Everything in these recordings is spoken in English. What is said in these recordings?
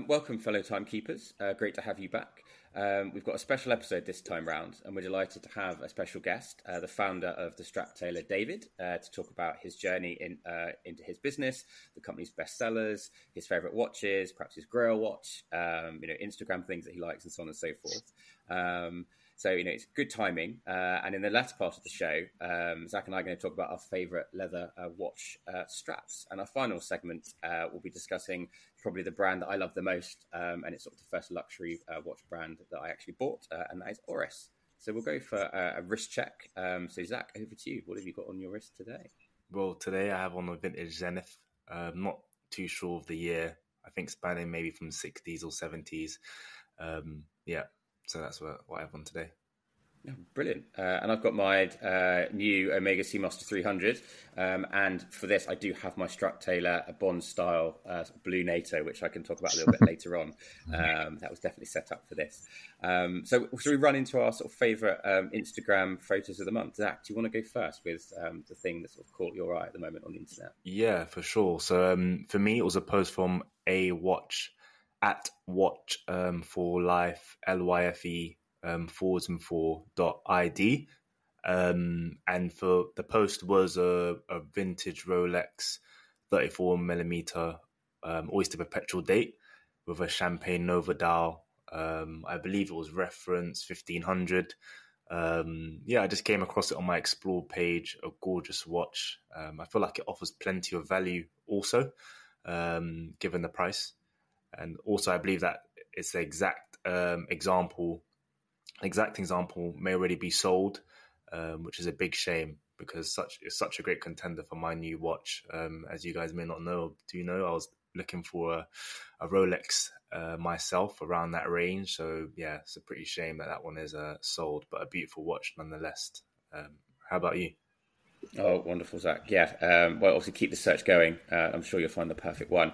Welcome, fellow timekeepers. Great to have you back. We've got a special episode this time round, and we're delighted to have a special guest, the founder of the Strap Tailor, David, to talk about his journey into his business, the company's best sellers, his favourite watches, perhaps his Grail watch, Instagram things that he likes, and so on and so forth. So, it's good timing. And in the latter part of the show, Zach and I are going to talk about our favourite leather watch straps. And our final segment, we'll be discussing probably the brand that I love the most. And it's sort of the first luxury watch brand that I actually bought, and that is Oris. So we'll go for a wrist check. So, Zach, over to you. What have you got on your wrist today? Well, today I have on a vintage Zenith. Not too sure of the year. I think spanning maybe from 60s or 70s. So that's what I have on today. Oh, brilliant. And I've got my new Omega Seamaster 300. And for this, I do have my Strap Tailor Bond style blue NATO, which I can talk about a little bit later on. That was definitely set up for this. So should we run into our sort of favourite Instagram photos of the month? Zach, do you want to go first with the thing that sort of caught your eye at the moment on the internet? Yeah, for sure. So for me, it was a post from a watch at watch for life, LYFE, /4 and for the post was a vintage Rolex 34mm Oyster Perpetual date with a champagne Nova dial. I believe it was reference 1500. I just came across it on my Explore page. A gorgeous watch. I feel like it offers plenty of value also, given the price. And also, I believe that it's the exact example may already be sold, which is a big shame because it's such a great contender for my new watch. As you guys may not know, I was looking for a Rolex myself around that range. So yeah, it's a pretty shame that one is sold, but a beautiful watch nonetheless. How about you? Oh, wonderful, Zach. Yeah. Well, obviously keep the search going. I'm sure you'll find the perfect one.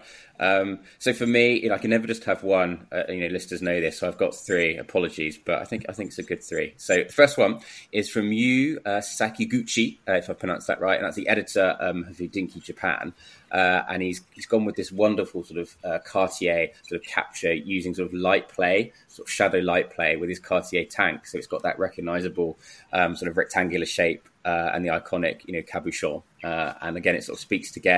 So for me, I can never just have one. Listeners know this, so I've got three. Apologies, but I think it's a good three. So the first one is from Yu Sakiguchi, if I pronounced that right, and that's the editor of Hodinkee Japan. And he's gone with this wonderful sort of Cartier sort of capture using sort of light play, sort of shadow light play with his Cartier tank. So it's got that recognizable sort of rectangular shape and the iconic, cabochon. And again, it sort of speaks to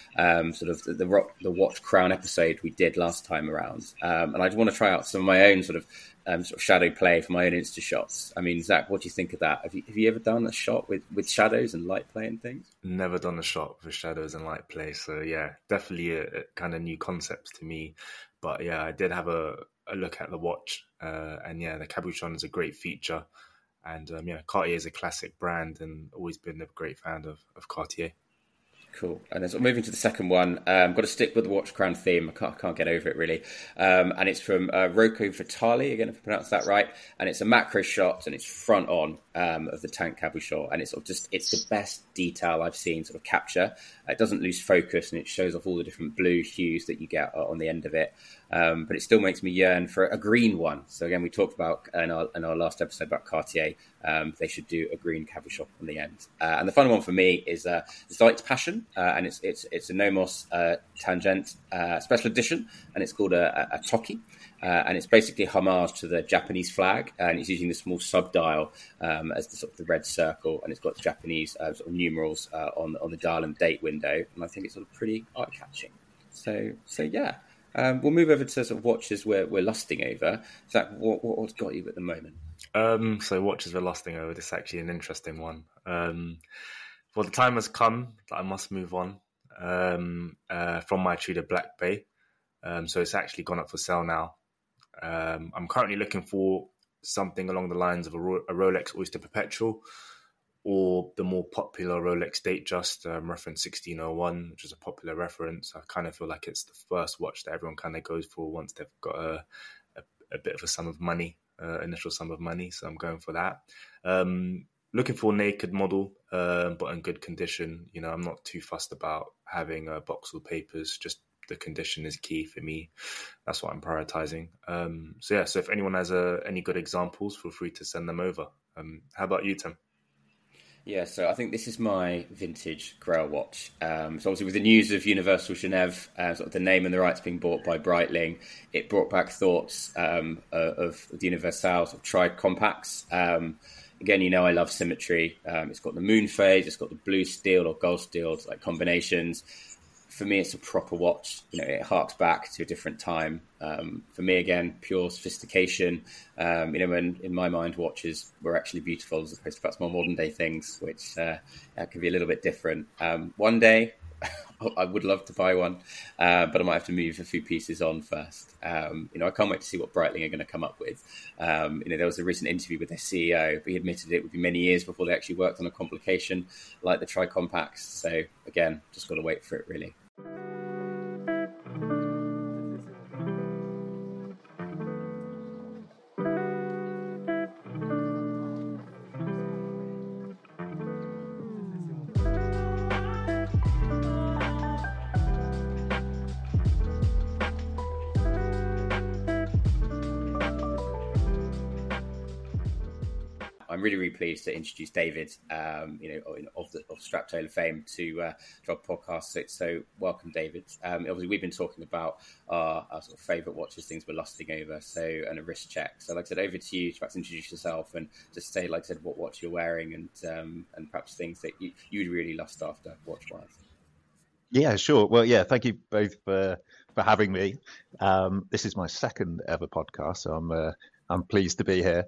sort of the watch crown episode we did last time around. And I just want to try out some of my own sort of shadow play for my own Insta shots. I mean, Zach, what do you think of that? Have you ever done a shot with shadows and light play and things? Never done a shot with shadows and light play. So yeah, definitely a kind of new concept to me. But yeah, I did have a look at the watch. And yeah, the cabochon is a great feature. And Cartier is a classic brand and always been a great fan of Cartier. Cool. And then moving to the second one, got to stick with the watch crown theme. I can't get over it really. And it's from Rocco Vitali, again, if I pronounce that right. And it's a macro shot and it's front on of the tank cabochon. And it's sort of it's the best detail I've seen sort of capture. It doesn't lose focus and it shows off all the different blue hues that you get on the end of it. But it still makes me yearn for a green one. So again, we talked about in our last episode about Cartier. They should do a green cabochon on the end. And the final one for me is Zeit's Passion, and it's a Nomos Tangent special edition, and it's called a Toki. And it's basically a homage to the Japanese flag, and it's using the small sub-dial as the sort of the red circle, and it's got Japanese sort of numerals on the dial and date window, and I think it's sort of pretty eye-catching. So yeah. We'll move over to sort of watches we're lusting over. Zach, what's got you at the moment? So watches we're lusting over. This is actually an interesting one. Well, the time has come that I must move on from my Tudor Black Bay. So it's actually gone up for sale now. I'm currently looking for something along the lines of a Rolex Oyster Perpetual or the more popular Rolex Datejust, reference 1601, which is a popular reference. I kind of feel like it's the first watch that everyone kind of goes for once they've got a bit of a sum of money, initial sum of money. So I'm going for that. Looking for a naked model, but in good condition. I'm not too fussed about having a box or papers, just the condition is key for me. That's what I'm prioritizing. So if anyone has any good examples, feel free to send them over. How about you, Tim? Yeah, so I think this is my vintage Grail watch. So obviously with the news of Universal Genève, sort of the name and the rights being bought by Breitling, it brought back thoughts of the Universal sort of tri-compacts. Again, I love symmetry. It's got the moon phase, it's got the blue steel or gold steel like combinations. For me, it's a proper watch. It harks back to a different time. For me, again, pure sophistication. When in my mind, watches were actually beautiful as opposed to perhaps more modern day things, which could be a little bit different. One day, I would love to buy one, but I might have to move a few pieces on first. I can't wait to see what Breitling are going to come up with. There was a recent interview with their CEO, but he admitted it would be many years before they actually worked on a complication like the tri-compacts. So again, just got to wait for it, really. I'm really, really pleased to introduce David, of Strap Tailor fame to our podcast. So welcome, David. Obviously, we've been talking about our sort of favourite watches, things we're lusting over, and a wrist check. So, like I said, over to you to perhaps introduce yourself and just say, like I said, what watch you're wearing and perhaps things that you'd really lust after watch-wise. Yeah, sure. Well, yeah, thank you both for having me. This is my second ever podcast, so I'm pleased to be here.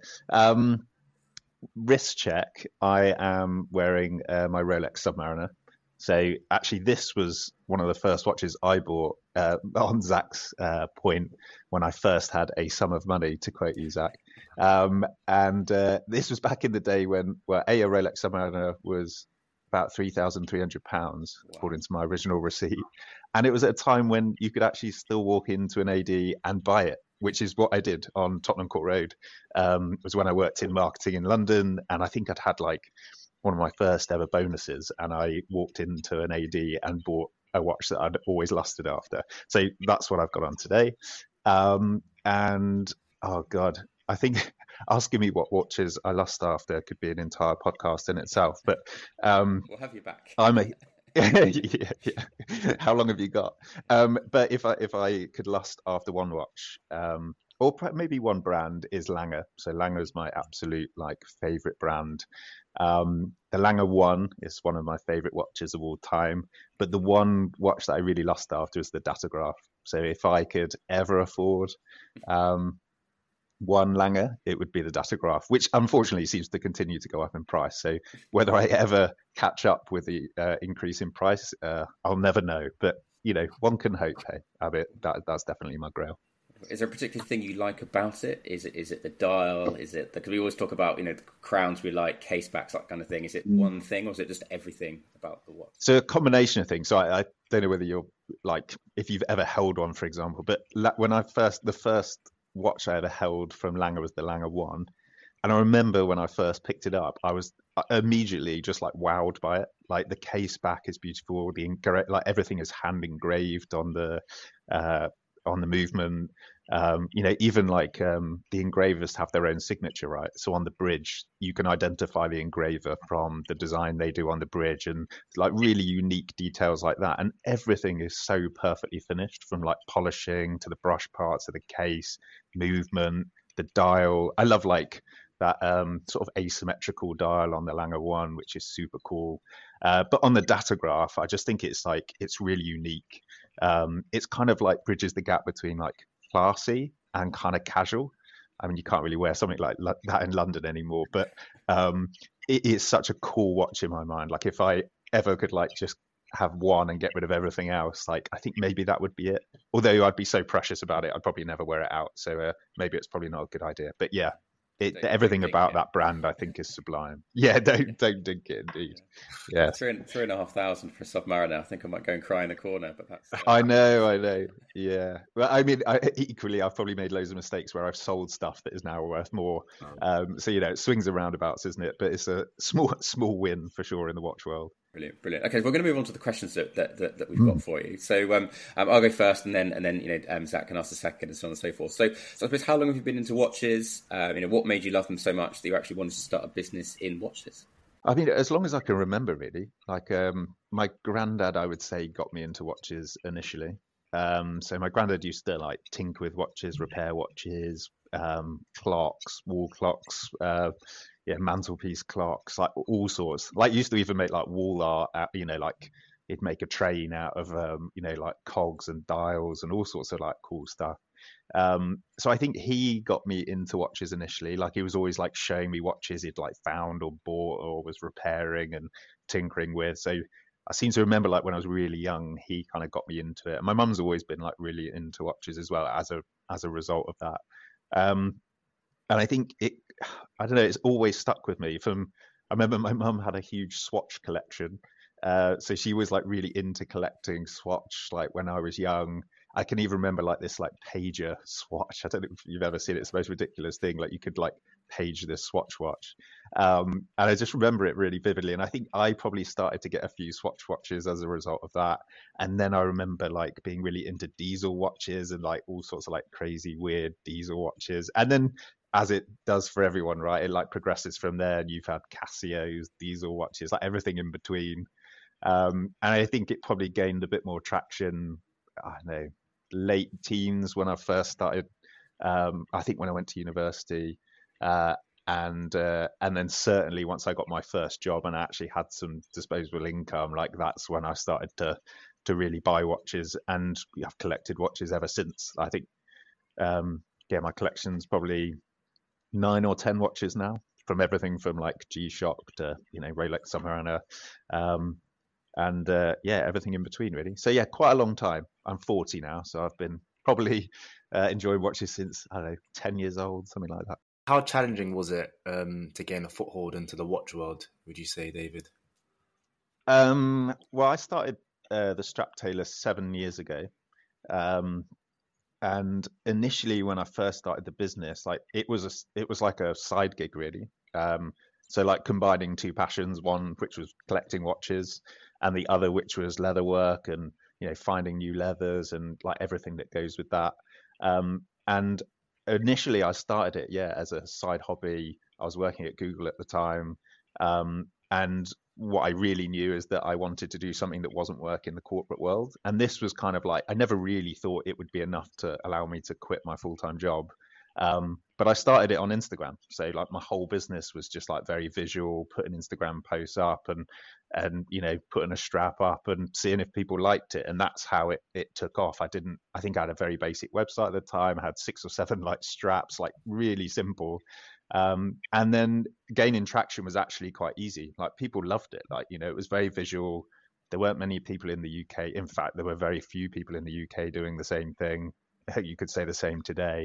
Wrist check, I am wearing my Rolex Submariner. So actually this was one of the first watches I bought on Zach's point when I first had a sum of money, to quote you, Zach. And this was back in the day when a Rolex Submariner was about £3,300, according to my original receipt. And it was at a time when you could actually still walk into an AD and buy it, which is what I did on Tottenham Court Road. It was when I worked in marketing in London, and I think I'd had like one of my first ever bonuses, and I walked into an AD and bought a watch that I'd always lusted after. So that's what I've got on today. And oh God, I think asking me what watches I lust after could be an entire podcast in itself. But we'll have you back. yeah. How long have you got? But if I could lust after one watch, or maybe one brand, is Lange. So Lange is my absolute favorite brand. The Lange One is one of my favorite watches of all time. But the one watch that I really lust after is the Datograph. So if I could ever afford one Lange, it would be the Datograph, which unfortunately seems to continue to go up in price. So whether I ever catch up with the increase in price, I'll never know. But one can hope. Hey, Abid, that's definitely my grail. Is there a particular thing you like about it? Is it the dial? Is it because we always talk about the crowns we like, case backs, that kind of thing? Is it one thing, or is it just everything about the watch? So a combination of things. So I don't know whether you're if you've ever held one, for example. But when the first watch I ever held from Lange was the Lange One, and I remember when I first picked it up, I was immediately just wowed by it. The case back is beautiful, everything is hand engraved on the movement. Even the engravers have their own signature, right? So on the bridge, you can identify the engraver from the design they do on the bridge, and really unique details like that. And everything is so perfectly finished, from polishing to the brush parts of the case, movement, the dial. I love that sort of asymmetrical dial on the Lange One, which is super cool. But on the Datograph, I just think it's really unique. It's kind of bridges the gap between classy and kind of casual. I mean, you can't really wear something like that in London anymore, but it is such a cool watch in my mind. If I ever could just have one and get rid of everything else, I think maybe that would be it. Although I'd be so precious about it, I'd probably never wear it out. So maybe it's probably not a good idea. But yeah, everything about that brand, I think, is sublime. Yeah, don't dink it, indeed. Yeah, $3,500 for a Submariner. I think I might go and cry in the corner. But that's. I know. Yeah. Well, I mean, equally, I've probably made loads of mistakes where I've sold stuff that is now worth more. So it swings and roundabouts, isn't it? But it's a small win for sure in the watch world. Brilliant. Okay, we're going to move on to the questions that we've got for you. So I'll go first, and then Zach can ask the second, and so on and so forth. So I suppose, how long have you been into watches? What made you love them so much that you actually wanted to start a business in watches? I mean, as long as I can remember, really. Like, my granddad, I would say, got me into watches initially. So my granddad used to like tinker with watches, repair watches, clocks, wall clocks, yeah, mantelpiece clocks, like all sorts. Like, used to even make like wall art out, like he'd make a train out of, like cogs and dials and all sorts of like cool stuff. So I think he got me into watches initially. Like, he was always like showing me watches he'd like found or bought or was repairing and tinkering with. So I seem to remember, like, when I was really young, he kind of got me into it. And my mum's always been like really into watches as well as a result of that. Um, and I think I don't know, it's always stuck with me. I remember my mum had a huge Swatch collection. So she was like really into collecting Swatch, like when I was young. I can even remember like this like pager Swatch. I don't know if you've ever seen it. It's the most ridiculous thing. Like, you could like page this Swatch watch. And I just remember it really vividly. And I think I probably started to get a few Swatch watches as a result of that. And then I remember like being really into diesel watches and like all sorts of like crazy weird diesel watches. And then, as it does for everyone, right, it like progresses from there, and you've had Casios, diesel watches, like everything in between. And I think it probably gained a bit more traction, I don't know, late teens when I first started. I think when I went to university, and then certainly once I got my first job and I actually had some disposable income, like that's when I started to really buy watches, and I've collected watches ever since. I think, yeah, my collection's probably 9 or 10 watches now, from everything from like G-Shock to Rolex Submariner, and yeah, everything in between really. So yeah, quite a long time. I'm 40 now, so I've been probably enjoying watches since, I don't know, 10 years old, something like that. How challenging was it to gain a foothold into the watch world, would you say, David? Well, I started the Strap Tailor 7 years ago. And initially, when I first started the business, like it was like a side gig really. So like combining two passions, one which was collecting watches, and the other which was leather work and finding new leathers and like everything that goes with that. And initially, I started it, yeah, as a side hobby. I was working at Google at the time, and what I really knew is that I wanted to do something that wasn't work in the corporate world. And this was kind of like, I never really thought it would be enough to allow me to quit my full-time job. But I started it on Instagram. So like my whole business was just like very visual, putting Instagram posts up and putting a strap up and seeing if people liked it. And that's how it took off. I think I had a very basic website at the time. I had 6 or 7 like straps, like really simple. And then gaining traction was actually quite easy. Like, people loved it. Like, it was very visual. There weren't many people in the UK. In fact, there were very few people in the UK doing the same thing. You could say the same today.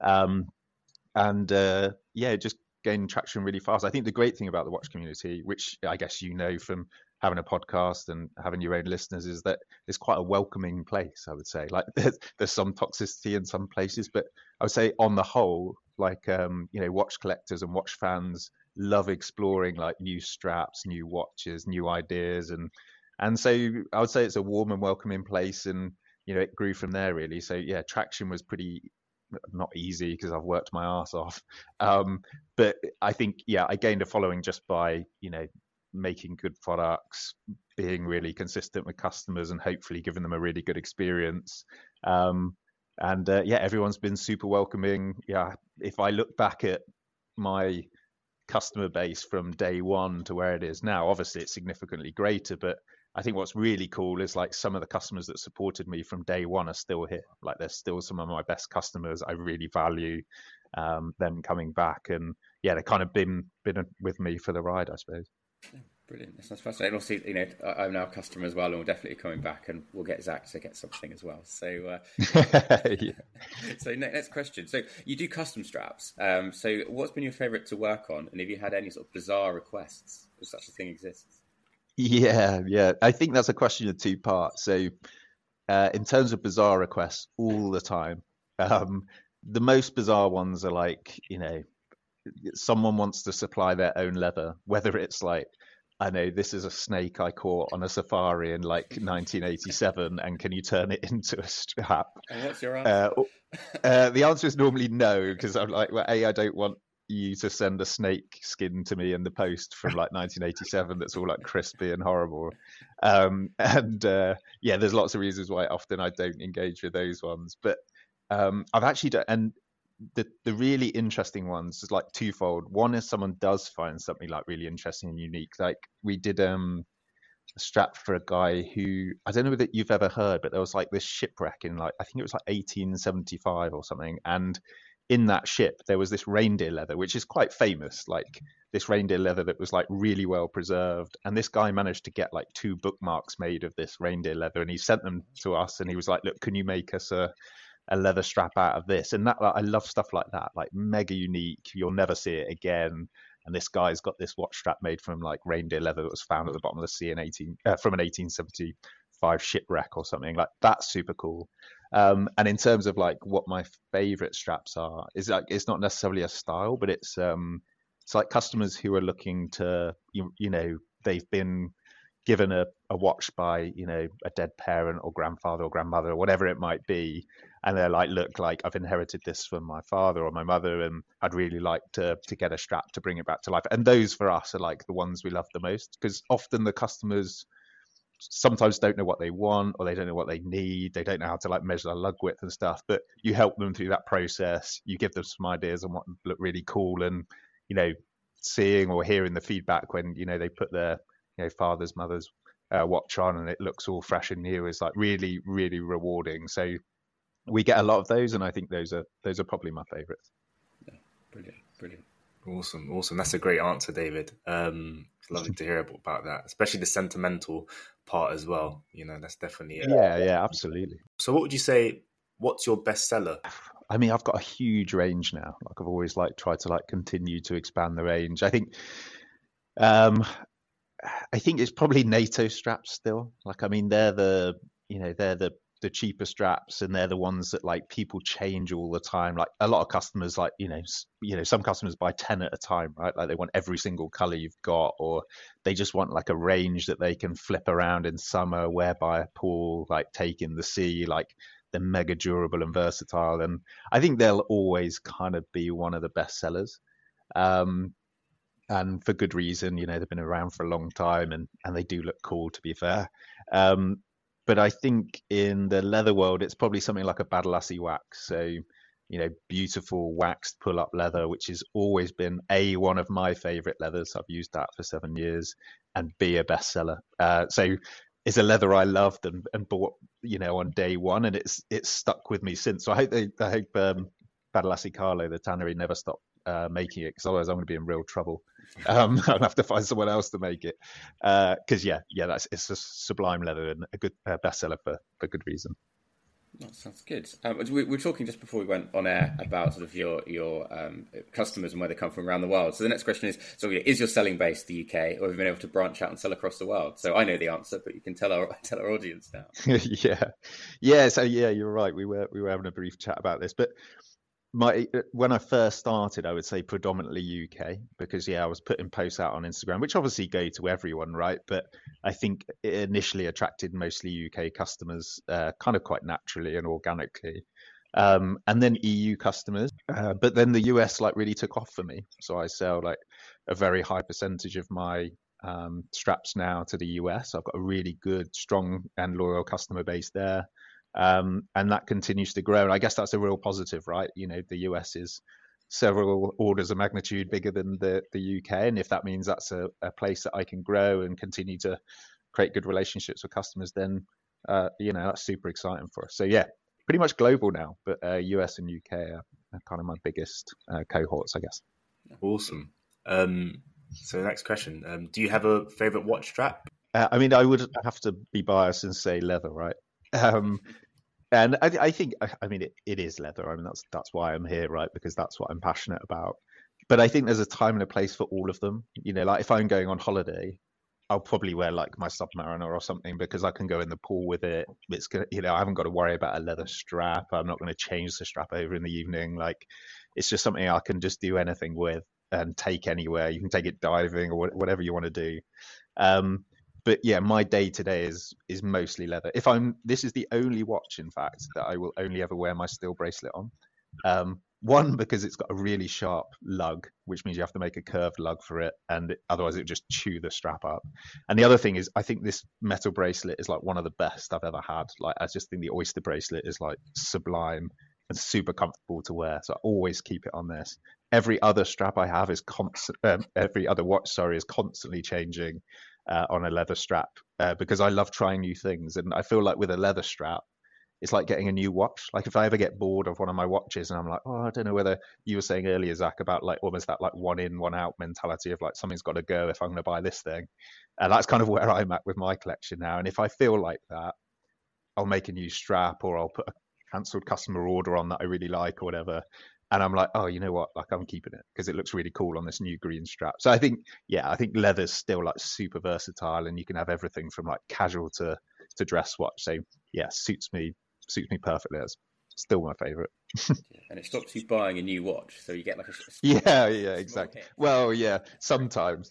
Yeah, just gaining traction really fast. I think the great thing about the watch community, which I guess from having a podcast and having your own listeners, is that it's quite a welcoming place, I would say. Like, there's some toxicity in some places, but I would say on the whole, like, watch collectors and watch fans love exploring like new straps, new watches, new ideas. And so I would say it's a warm and welcoming place, and, it grew from there really. So yeah, traction was pretty, not easy because I've worked my ass off. But I think, yeah, I gained a following just by, making good products, being really consistent with customers, and hopefully giving them a really good experience. Yeah, everyone's been super welcoming. Yeah, if I look back at my customer base from day one to where it is now, obviously it's significantly greater, but I think what's really cool is like some of the customers that supported me from day one are still here. Like, they're still some of my best customers. I really value them coming back, and yeah, they've kind of been with me for the ride, I suppose. Brilliant. That sounds fascinating. Also, I'm now a customer as well, and we're definitely coming back, and we'll get Zach to get something as well. So, Yeah. So next question. So you do custom straps. So what's been your favourite to work on, and have you had any sort of bizarre requests, if such a thing exists? Yeah. I think that's a question of 2 parts. So, in terms of bizarre requests, all the time. The most bizarre ones are like, someone wants to supply their own leather, whether it's like, I know this is a snake I caught on a safari in like 1987, and can you turn it into a strap? And what's your answer? The answer is normally no, because I'm like, well, I don't want you to send a snake skin to me in the post from like 1987 that's all like crispy and horrible. Yeah, there's lots of reasons why often I don't engage with those ones. But I've actually done, and the really interesting ones is like twofold. One is someone does find something like really interesting and unique. Like we did a strap for a guy who, I don't know whether you've ever heard, but there was like this shipwreck in like, I think it was like 1875 or something, and in that ship there was this reindeer leather, which is quite famous, like this reindeer leather that was like really well preserved, and this guy managed to get like 2 bookmarks made of this reindeer leather, and he sent them to us, and he was like, look, can you make us a leather strap out of this? And that, like, I love stuff like that, like mega unique, you'll never see it again. And this guy's got this watch strap made from like reindeer leather that was found at the bottom of the sea in from an 1875 shipwreck or something. Like that's super cool. And in terms of like what my favorite straps are, is like it's not necessarily a style, but it's like customers who are looking to, you know, they've been given a watch by, you know, a dead parent or grandfather or grandmother or whatever it might be, and they're like, look, like I've inherited this from my father or my mother, and I'd really like to get a strap to bring it back to life. And those for us are like the ones we love the most, because often the customers sometimes don't know what they want, or they don't know what they need, they don't know how to like measure the lug width and stuff, but you help them through that process, you give them some ideas on what look really cool, and, you know, seeing or hearing the feedback when, you know, they put their, you know, father's, mother's watch on and it looks all fresh and new is like really, really rewarding. So we get a lot of those, and I think those are probably my favorites. Yeah, brilliant. Awesome. That's a great answer, David. It's lovely to hear about that, especially the sentimental part as well. You know, that's definitely yeah, absolutely. So what would you say, what's your best seller? I mean, I've got a huge range now. Like I've always like tried to like continue to expand the range. I think it's probably NATO straps still. Like, I mean, they're the cheaper straps, and they're the ones that like people change all the time. Like a lot of customers, like, you know, some customers buy 10 at a time, right? Like they want every single color you've got, or they just want like a range that they can flip around in summer, wear by a pool, like take in the sea. Like they're mega durable and versatile. And I think they'll always kind of be one of the best sellers. And for good reason, you know, they've been around for a long time, and they do look cool, to be fair. But I think in the leather world, it's probably something like a Badalassi wax. So, you know, beautiful waxed pull-up leather, which has always been one of my favorite leathers. I've used that for 7 years, and B, a bestseller. So it's a leather I loved and bought, you know, on day one, and it's stuck with me since. So I hope Badalassi Carlo, the tannery, never stop making it, because otherwise I'm going to be in real trouble. I'll have to find someone else to make it, because it's a sublime leather and a good bestseller for good reason. That sounds good. We were talking just before we went on air about sort of your customers and where they come from around the world. So the next question is your selling base the UK, or have you been able to branch out and sell across the world? So I know the answer, but you can tell our audience now. Yeah. So yeah, you're right. We were having a brief chat about this, but when I first started, I would say predominantly UK, because I was putting posts out on Instagram, which obviously go to everyone, right? But I think it initially attracted mostly UK customers, kind of quite naturally and organically, and then EU customers. But then the US like really took off for me, so I sell like a very high percentage of my straps now to the US. I've got a really good, strong, and loyal customer base there. And that continues to grow. And I guess that's a real positive, right? You know, the US is several orders of magnitude bigger than the UK. And if that means that's a place that I can grow and continue to create good relationships with customers, then, you know, that's super exciting for us. So yeah, pretty much global now, but US and UK are kind of my biggest cohorts, I guess. Awesome. So next question, do you have a favorite watch strap? I mean, I would have to be biased and say leather, right? And I think, I mean, it is leather. I mean, that's why I'm here, right? Because that's what I'm passionate about. But I think there's a time and a place for all of them. You know, like if I'm going on holiday, I'll probably wear like my Submariner or something, because I can go in the pool with it. It's gonna, you know, I haven't got to worry about a leather strap. I'm not going to change the strap over in the evening. Like, it's just something I can just do anything with and take anywhere. You can take it diving or whatever you want to do. But yeah, my day to day is mostly leather. This is the only watch, in fact, that I will only ever wear my steel bracelet on. One, because it's got a really sharp lug, which means you have to make a curved lug for it, and otherwise it would just chew the strap up. And the other thing is, I think this metal bracelet is like one of the best I've ever had. Like, I just think the Oyster bracelet is like sublime and super comfortable to wear. So I always keep it on this. Every other strap I have is every other watch, sorry, is constantly changing on a leather strap because I love trying new things. And I feel like with a leather strap, it's like getting a new watch. Like if I ever get bored of one of my watches and I'm like, oh, I don't know whether you were saying earlier, Zach, about like almost that like one in, one out mentality of like something's got to go if I'm going to buy this thing. And that's kind of where I'm at with my collection now. And if I feel like that, I'll make a new strap or I'll put a cancelled customer order on that I really like or whatever. And I'm like, oh, you know what? Like I'm keeping it because it looks really cool on this new green strap. So I think leather's still like super versatile and you can have everything from like casual to dress watch. So yeah, suits me perfectly. That's still my favorite. And it stops you buying a new watch, so you get like a yeah, exactly. Well, yeah, sometimes.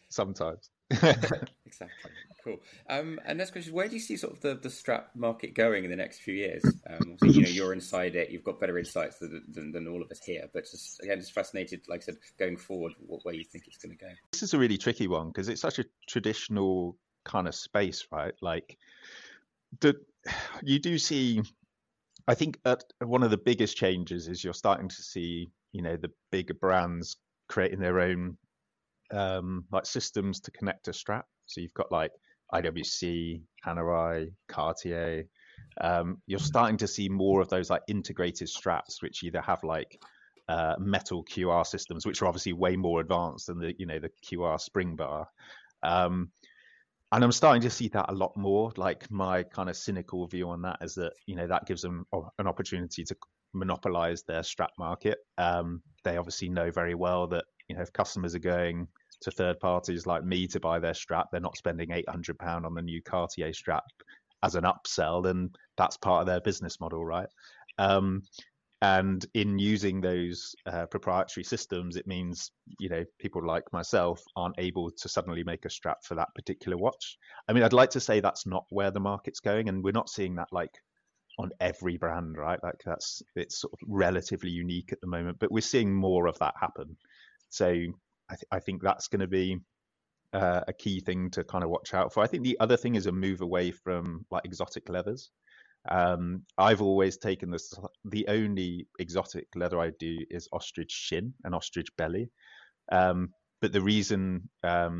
Exactly. Cool. And next question: where do you see sort of the strap market going in the next few years? So, you're inside it. You've got better insights than all of us here. But just fascinated, like I said, going forward, where you think it's going to go. This is a really tricky one because it's such a traditional kind of space, right? Like, you do see. I think one of the biggest changes is you're starting to see, the bigger brands creating their own like systems to connect to strap. So you've got like IWC, Panerai, Cartier. You're starting to see more of those like integrated straps, which either have like metal QR systems, which are obviously way more advanced than the QR spring bar. And I'm starting to see that a lot more. Like my kind of cynical view on that is that, that gives them an opportunity to monopolize their strap market. They obviously know very well that, if customers are going to third parties like me to buy their strap, they're not spending £800 on the new Cartier strap as an upsell, then that's part of their business model, right? And in using those proprietary systems, it means, people like myself aren't able to suddenly make a strap for that particular watch. I mean, I'd like to say that's not where the market's going, and we're not seeing that like on every brand, right? Like it's sort of relatively unique at the moment, but we're seeing more of that happen. So I think that's going to be a key thing to kind of watch out for. I think the other thing is a move away from like exotic leathers. I've always taken this. The only exotic leather I do is ostrich shin and ostrich belly. But the reason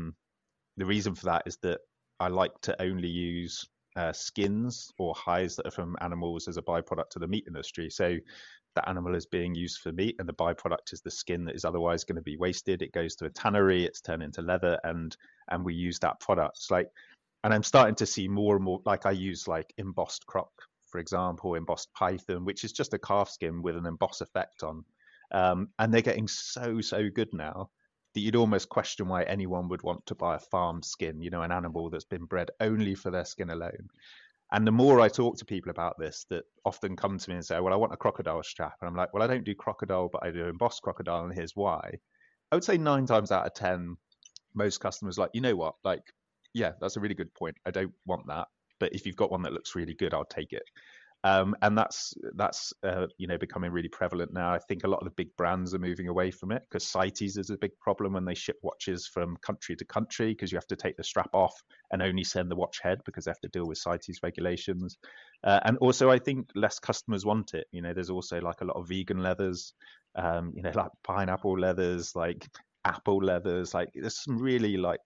for that is that I like to only use skins or hides that are from animals as a byproduct of the meat industry. So the animal is being used for meat, and the byproduct is the skin that is otherwise going to be wasted. It goes to a tannery, it's turned into leather, and we use that product. And I'm starting to see more and more. Like I use like embossed croc, for example, embossed python, which is just a calf skin with an emboss effect on. And they're getting so good now that you'd almost question why anyone would want to buy a farmed skin, an animal that's been bred only for their skin alone. And the more I talk to people about this, that often come to me and say, well, I want a crocodile strap. And I'm like, well, I don't do crocodile, but I do embossed crocodile, and here's why. I would say 9 times out of 10, most customers like, you know what, like, yeah, that's a really good point. I don't want that. But if you've got one that looks really good, I'll take it. And that's becoming really prevalent now. I think a lot of the big brands are moving away from it because CITES is a big problem when they ship watches from country to country, because you have to take the strap off and only send the watch head because they have to deal with CITES regulations. And also, I think less customers want it. There's also like a lot of vegan leathers, like pineapple leathers, like apple leathers. Like there's some really like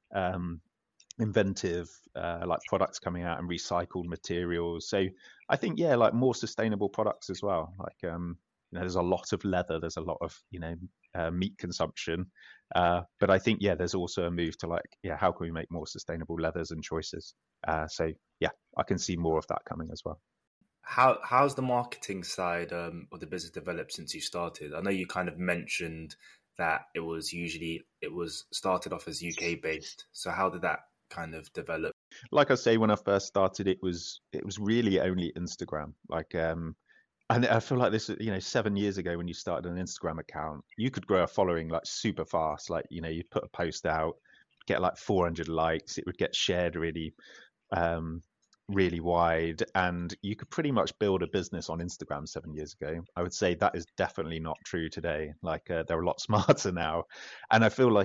inventive like products coming out and recycled materials. So I think like more sustainable products as well. Like there's a lot of leather, there's a lot of meat consumption, but I think there's also a move to like how can we make more sustainable leathers and choices. So I can see more of that coming as well. How's the marketing side of the business developed since you started? I know you kind of mentioned that it was started off as UK based. So how did that kind of develop? Like I say, when I first started, it was really only Instagram. Like, and I feel like this, 7 years ago when you started an Instagram account, you could grow a following like super fast. Like, you put a post out, get like 400 likes, it would get shared really really wide, and you could pretty much build a business on Instagram 7 years ago. I would say that is definitely not true today. Like they're a lot smarter now, and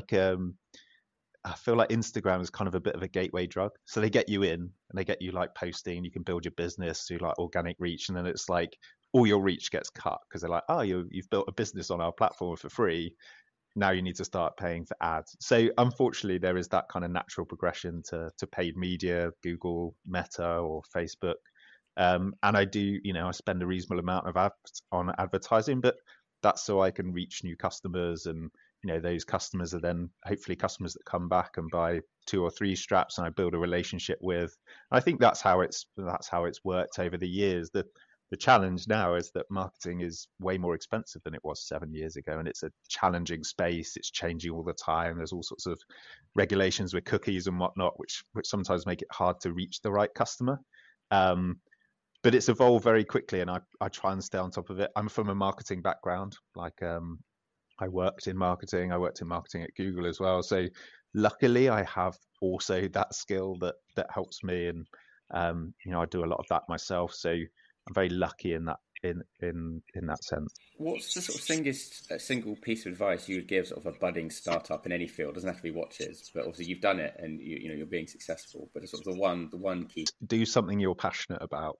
I feel like Instagram is kind of a bit of a gateway drug. So they get you in and they get you like posting, you can build your business through like organic reach. And then it's like all your reach gets cut because they're like, oh, you've built a business on our platform for free. Now you need to start paying for ads. So unfortunately, there is that kind of natural progression to paid media, Google, Meta, or Facebook. And I do, I spend a reasonable amount of ads on advertising, but that's so I can reach new customers, and those customers are then hopefully customers that come back and buy 2 or 3 straps, and I build a relationship with. I think that's how it's worked over the years. The challenge now is that marketing is way more expensive than it was 7 years ago, and it's a challenging space. It's changing all the time. There's all sorts of regulations with cookies and whatnot, which sometimes make it hard to reach the right customer. But it's evolved very quickly, and I try and stay on top of it. I'm from a marketing background. Like I worked in marketing. I worked in marketing at Google as well. So luckily, I have also that skill that helps me, and I do a lot of that myself. So I'm very lucky in that that sense. What's the sort of single piece of advice you would give sort of a budding startup in any field? It doesn't have to be watches, but obviously you've done it and you're being successful. But it's sort of the one key. Do something you're passionate about.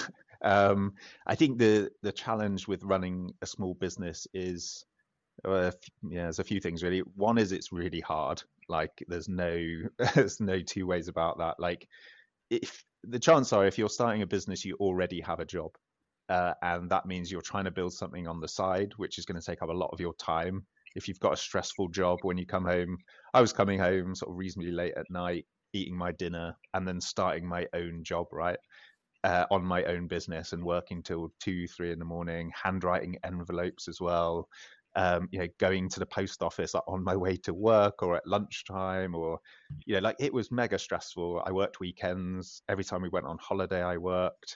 I think the challenge with running a small business is there's a few things really. One is it's really hard. Like there's no two ways about that. Like if the chances are if you're starting a business, you already have a job. And that means you're trying to build something on the side, which is going to take up a lot of your time. If you've got a stressful job, when you come home, I was coming home sort of reasonably late at night, eating my dinner, and then starting my own job, right, on my own business, and working till 2-3 in the morning, handwriting envelopes as well, going to the post office on my way to work or at lunchtime, or like it was mega stressful. I worked weekends. Every time we went on holiday, I worked.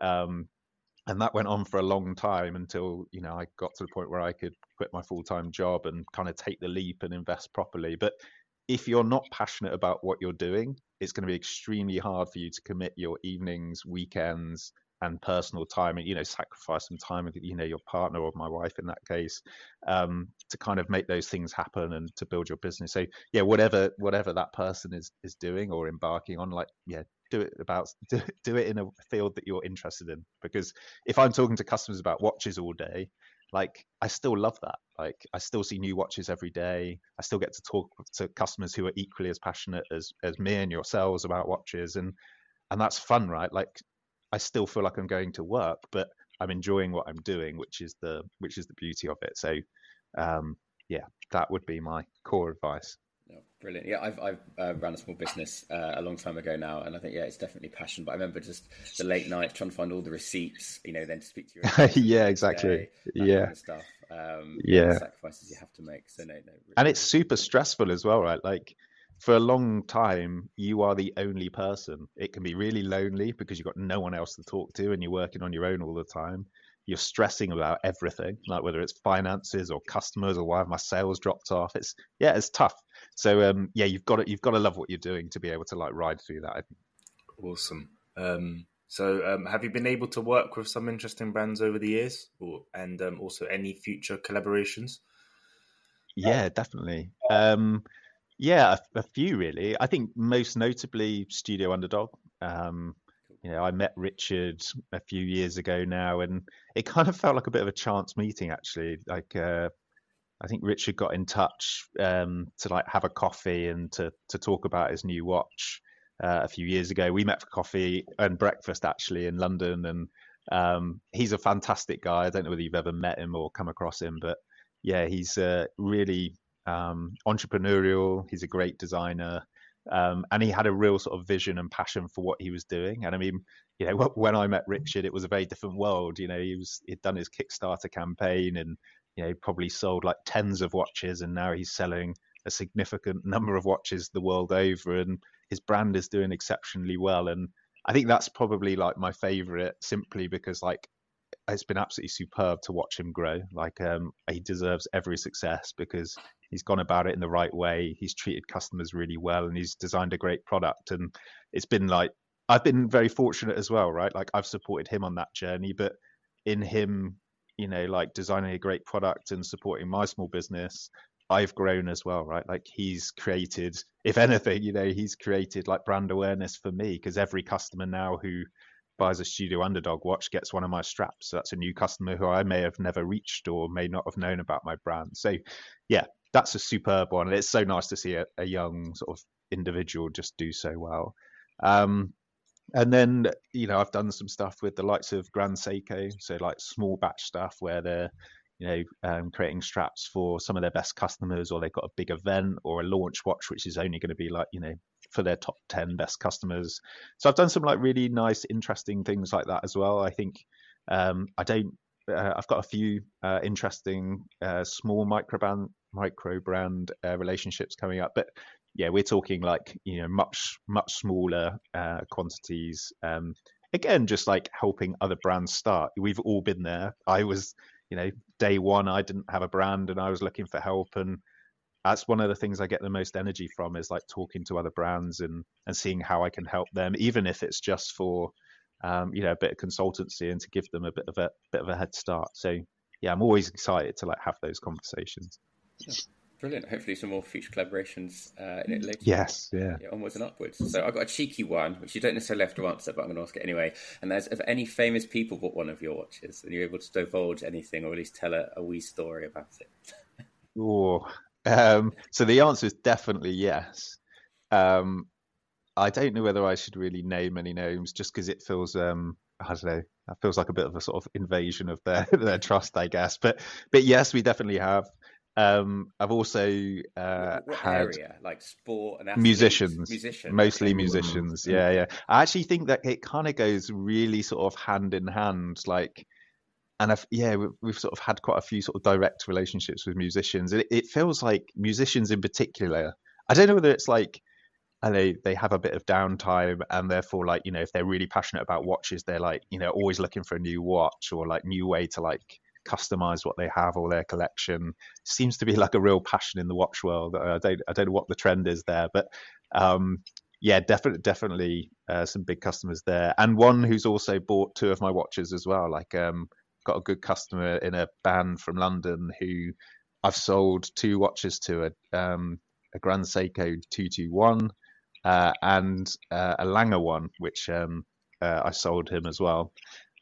And that went on for a long time until, I got to the point where I could quit my full-time job and kind of take the leap and invest properly. But if you're not passionate about what you're doing, it's going to be extremely hard for you to commit your evenings, weekends, and personal time, and sacrifice some time with your partner or my wife in that case, to kind of make those things happen and to build your business. So whatever that person is doing or embarking on, do it in a field that you're interested in. Because if I'm talking to customers about watches all day, like I still love that. Like I still see new watches every day. I still get to talk to customers who are equally as passionate as me and yourselves about watches, and that's fun, right? Like I still feel like I'm going to work, but I'm enjoying what I'm doing, which is the beauty of it. So that would be my core advice. Brilliant. Yeah, I've run a small business a long time ago now, and I think it's definitely passion. But I remember just the late nights trying to find all the receipts, then to speak to your yeah, exactly. Kind of stuff. The sacrifices you have to make. So no. Really. And it's super stressful as well, right? Like for a long time, you are the only person. It can be really lonely because you've got no one else to talk to, and you're working on your own all the time. You're stressing about everything, like whether it's finances or customers or why have my sales dropped off. It's tough. So you've got to love what you're doing to be able to like ride through that, I think. Awesome. So have you been able to work with some interesting brands over the years, and also any future collaborations? Yeah, definitely. A few really. I think most notably Studio Underdog. I met Richard a few years ago now, and it kind of felt like a bit of a chance meeting, actually. Like, I think Richard got in touch to like have a coffee and to talk about his new watch a few years ago. We met for coffee and breakfast actually in London, and he's a fantastic guy. I don't know whether you've ever met him or come across him, but yeah, he's really entrepreneurial. He's a great designer. And he had a real sort of vision and passion for what he was doing. And I mean, when I met Richard, it was a very different world. He'd done his Kickstarter campaign, and probably sold like tens of watches, and now he's selling a significant number of watches the world over, and his brand is doing exceptionally well. And I think that's probably like my favorite, simply because like it's been absolutely superb to watch him grow. Like he deserves every success because he's gone about it in the right way. He's treated customers really well, and he's designed a great product. And it's been like I've been very fortunate as well, right? Like I've supported him on that journey, but in him, like designing a great product and supporting my small business, I've grown as well, right? Like he's created, if anything, he's created like brand awareness for me, because every customer now who buys a Studio Underdog watch gets one of my straps. So that's a new customer who I may have never reached or may not have known about my brand. So yeah, that's a superb one. And it's so nice to see a young sort of individual just do so well. And then, I've done some stuff with the likes of Grand Seiko, so like small batch stuff where they're, creating straps for some of their best customers, or they've got a big event or a launch watch, which is only going to be like, for their top 10 best customers. So I've done some like really nice, interesting things like that as well. I think I've got a few interesting small micro brand relationships coming up, but yeah, we're talking like much smaller quantities. Again, just like helping other brands start. We've all been there. I was, day one, I didn't have a brand and I was looking for help, and that's one of the things I get the most energy from, is like talking to other brands and seeing how I can help them, even if it's just for a bit of consultancy and to give them a bit of a head start. So yeah, I'm always excited to like have those conversations. Yeah. Brilliant. Hopefully some more future collaborations in it later. Yes, yeah. Onwards and upwards. So I've got a cheeky one, which you don't necessarily have to answer, but I'm going to ask it anyway. And that's, have any famous people bought one of your watches? And you're able to divulge anything, or at least tell a wee story about it? So the answer is definitely yes. I don't know whether I should really name any names, just because it feels, I don't know, that feels like a bit of a sort of invasion of their trust, I guess. But yes, we definitely have. I've also what had area? Like sport and athletes? musicians, mostly okay. musicians. Yeah. I actually think that it kind of goes really sort of hand in hand, like, and we've sort of had quite a few sort of direct relationships with musicians. It feels like musicians in particular, I don't know whether it's like, and they have a bit of downtime, and therefore, like, if they're really passionate about watches, they're like, always looking for a new watch or like new way to like customize what they have or their collection. Seems to be like a real passion in the watch world. I don't know what the trend is there, but yeah, definitely some big customers there, and one who's also bought two of my watches as well. Like, got a good customer in a band from London who I've sold two watches to, a Grand Seiko 221 and a Lange one, which I sold him as well.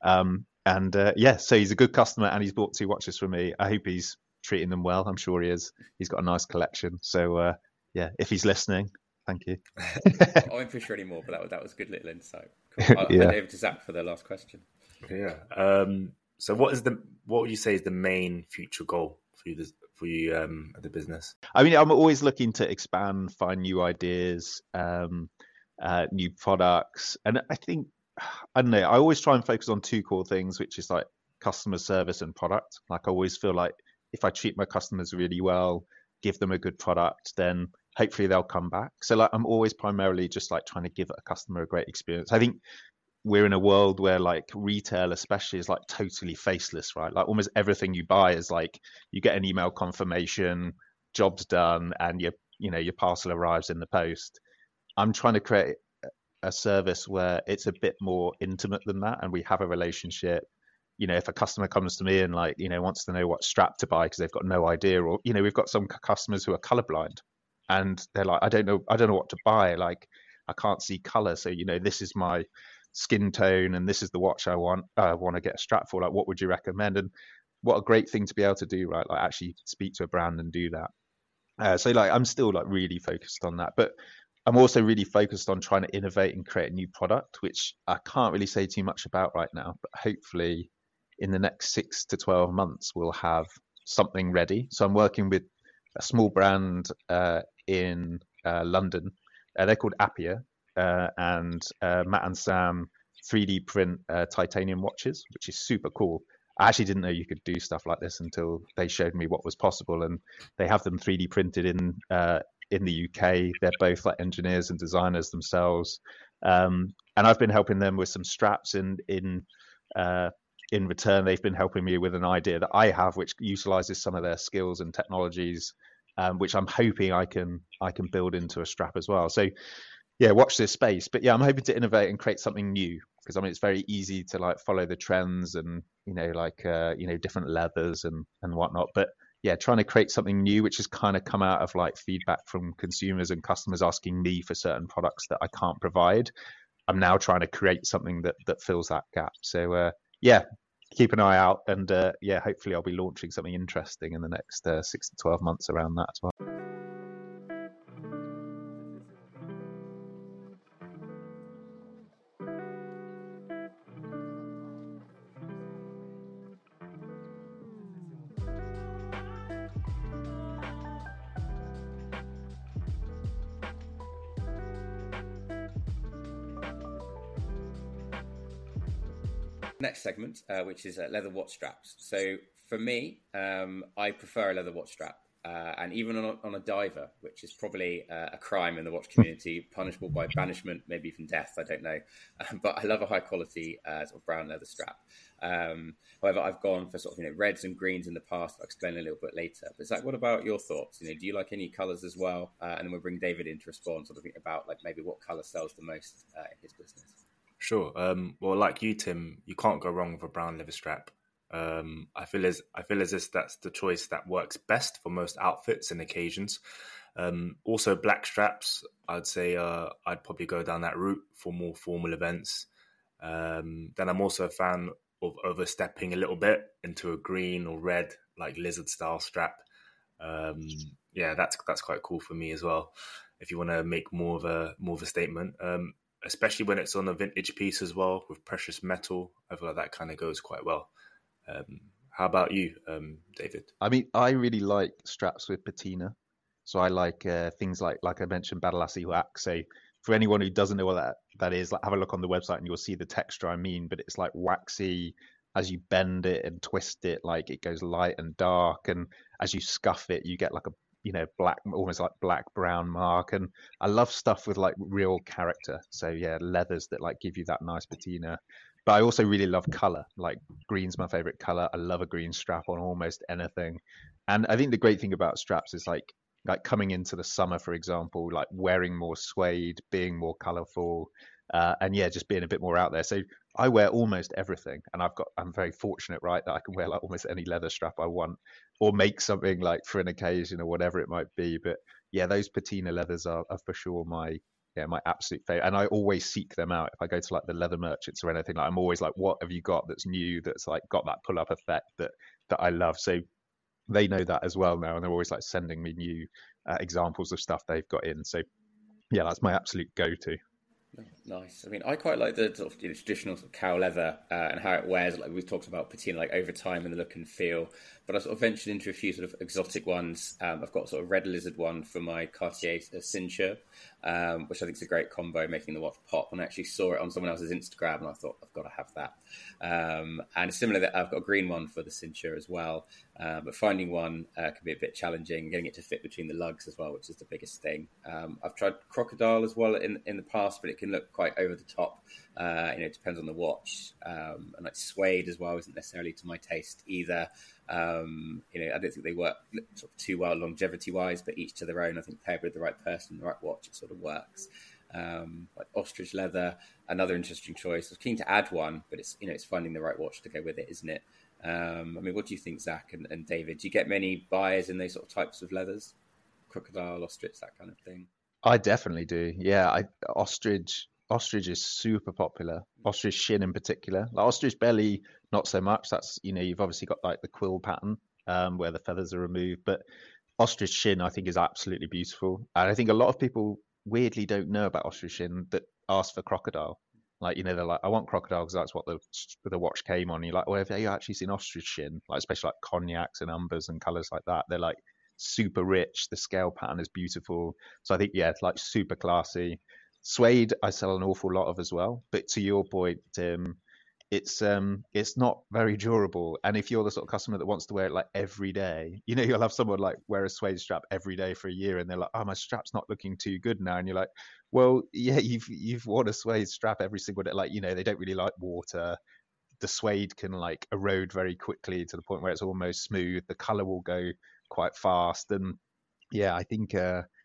So he's a good customer and he's bought two watches from me. I hope he's treating them well. I'm sure he is. He's got a nice collection. So yeah, if he's listening, thank you. I won't push for any more, but that was a good little insight. Cool. I'll hand over to Zach for the last question. Yeah. So what would you say is the main future goal for you at the business? I mean, I'm always looking to expand, find new ideas, new products, and I think, I don't know, I always try and focus on two core things, which is like customer service and product. Like, I always feel like if I treat my customers really well, give them a good product, then hopefully they'll come back. So like, I'm always primarily just like trying to give a customer a great experience. I think we're in a world where like retail especially is like totally faceless, right? Like almost everything you buy is like, you get an email confirmation, job's done, and your parcel arrives in the post. I'm trying to create a service where it's a bit more intimate than that, and we have a relationship. If a customer comes to me and like, wants to know what strap to buy because they've got no idea, or we've got some customers who are colorblind and they're like, I don't know what to buy. Like, I can't see color, so this is my skin tone and this is the watch I want to get a strap for. Like, what would you recommend? And what a great thing to be able to do, right? Like, actually speak to a brand and do that. So like, I'm still like really focused on that, but I'm also really focused on trying to innovate and create a new product, which I can't really say too much about right now, but hopefully in the next 6 to 12 months we'll have something ready. So I'm working with a small brand in London. They're called Appia, and Matt and Sam 3D print titanium watches, which is super cool. I actually didn't know you could do stuff like this until they showed me what was possible, and they have them 3D printed in the UK. They're both like engineers and designers themselves, and I've been helping them with some straps. In return, they've been helping me with an idea that I have, which utilizes some of their skills and technologies, which I'm hoping I can build into a strap as well. So yeah, watch this space. But yeah, I'm hoping to innovate and create something new, because I mean it's very easy to like follow the trends and different leathers and whatnot. But yeah, trying to create something new, which has kind of come out of like feedback from consumers and customers asking me for certain products that I can't provide. I'm now trying to create something that fills that gap. So yeah, keep an eye out, and yeah, hopefully I'll be launching something interesting in the next 6 to 12 months around that as well. Next segment, which is leather watch straps. So for me, I prefer a leather watch strap. And even on a diver, which is probably a crime in the watch community, punishable by banishment, maybe even death, I don't know. But I love a high quality sort of brown leather strap. However, I've gone for sort of reds and greens in the past. I'll explain a little bit later. But Zach, what about your thoughts? Do you like any colours as well? And then we'll bring David in to respond, sort of about like maybe what colour sells the most in his business. Sure. Well, like you, Tim, you can't go wrong with a brown leather strap. I feel as if that's the choice that works best for most outfits and occasions. Also, black straps, I'd say I'd probably go down that route for more formal events. Then I'm also a fan of overstepping a little bit into a green or red, like lizard style strap. Yeah, that's quite cool for me as well. If you want to make more of a statement. Especially when it's on a vintage piece as well with precious metal. I feel like that kind of goes quite well. How about you, David? I mean, I really like straps with patina. So I like things like I mentioned, Badalassi wax. So for anyone who doesn't know what that is, like have a look on the website and you'll see the texture I mean. But it's like waxy. As you bend it and twist it, like it goes light and dark. And as you scuff it, you get like a black, almost like black brown mark. And I love stuff with like real character. So yeah, leathers that like give you that nice patina. But I also really love color. Like green's my favorite color. I love a green strap on almost anything. And I think the great thing about straps is like coming into the summer, for example, like wearing more suede, being more colorful, and yeah, just being a bit more out there. So I wear almost everything, and I'm very fortunate, right, that I can wear like almost any leather strap I want, or make something like for an occasion or whatever it might be. But yeah, those patina leathers are for sure my absolute favorite, and I always seek them out. If I go to like the leather merchants or anything, like I'm always like, what have you got that's new, that's like got that pull up effect that I love. So they know that as well now, and they're always like sending me new examples of stuff they've got in. So yeah, that's my absolute go-to. Nice. I mean, I quite like the sort of traditional sort of cow leather and how it wears. Like we've talked about patina, like over time and the look and feel. But I sort of ventured into a few sort of exotic ones. I've got sort of red lizard one for my Cartier cincher, which I think is a great combo, making the watch pop. And I actually saw it on someone else's Instagram, and I thought I've got to have that. And similar, that I've got a green one for the cincher as well. But finding one can be a bit challenging, getting it to fit between the lugs as well, which is the biggest thing. I've tried crocodile as well in the past, but it can look quite over the top. It depends on the watch. And like suede as well isn't necessarily to my taste either. I don't think they work sort of too well longevity wise, but each to their own. I think paired with the right person, the right watch, it sort of works. Like ostrich leather, another interesting choice. I was keen to add one, but it's finding the right watch to go with it, isn't it? I mean, what do you think, Zach and David? Do you get many buyers in those sort of types of leathers? Crocodile, ostrich, that kind of thing? I definitely do. Yeah, ostrich is super popular. Ostrich shin in particular. Like ostrich belly, not so much. That's you've obviously got like the quill pattern where the feathers are removed, but ostrich shin I think is absolutely beautiful. And I think a lot of people weirdly don't know about ostrich shin that ask for crocodile. Like they're like, I want crocodile because that's what the watch came on. You're like, well, have you actually seen ostrich shin? Like especially like cognacs and umbers and colors like that. They're like super rich. The scale pattern is beautiful. So I think it's like super classy. Suede I sell an awful lot of as well. But to your point, Tim, it's not very durable. And if you're the sort of customer that wants to wear it like every day, you'll have someone like wear a suede strap every day for a year, and they're like, oh, my strap's not looking too good now. And you're like, well, yeah, you've worn a suede strap every single day. Like they don't really like water. The suede can like erode very quickly to the point where it's almost smooth. The color will go quite fast. And yeah, I think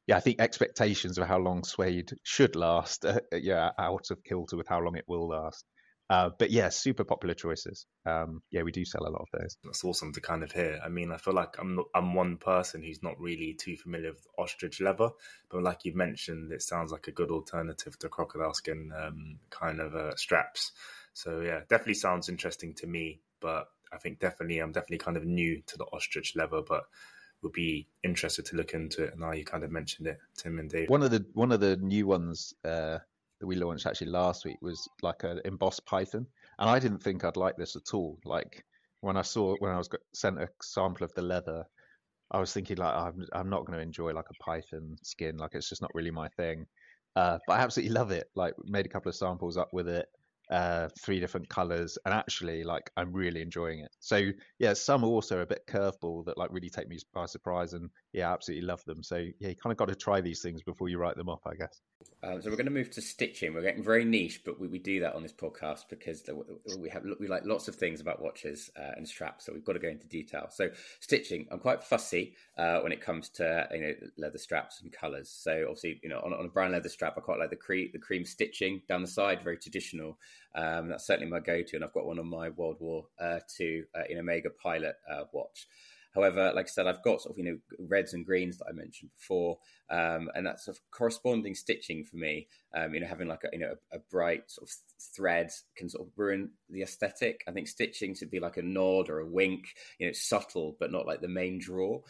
I think expectations of how long suede should last, out of kilter with how long it will last. But yeah, super popular choices. We do sell a lot of those. That's awesome to kind of hear. I mean, I feel like I'm one person who's not really too familiar with ostrich leather, but like you've mentioned, it sounds like a good alternative to crocodile skin kind of straps. So yeah, definitely sounds interesting to me. But I think I'm definitely kind of new to the ostrich leather, but would be interested to look into it. Now you kind of mentioned it, Tim and Dave. One of the new ones that we launched actually last week was like an embossed python, and I didn't think I'd like this at all. Like when I was sent a sample of the leather, I was thinking like I'm not going to enjoy like a python skin, like it's just not really my thing. But I absolutely love it. Like made a couple of samples up with it, 3 different colors, and actually like I'm really enjoying it. So yeah, some also are a bit curveball that like really take me by surprise, and yeah, I absolutely love them. So yeah, you kind of got to try these things before you write them off, I guess. So we're going to move to stitching. We're getting very niche, but we do that on this podcast because we like lots of things about watches and straps, so we've got to go into detail. So stitching, I'm quite fussy when it comes to leather straps and colours. So obviously on a brown leather strap, I quite like the cream stitching down the side, very traditional. That's certainly my go-to, and I've got one on my World War II in Omega Pilot watch. However, like I said, I've got sort of reds and greens that I mentioned before, and that's sort of corresponding stitching for me. Having like a bright sort of thread can sort of ruin the aesthetic. I think stitching should be like a nod or a wink. It's subtle but not like the main draw.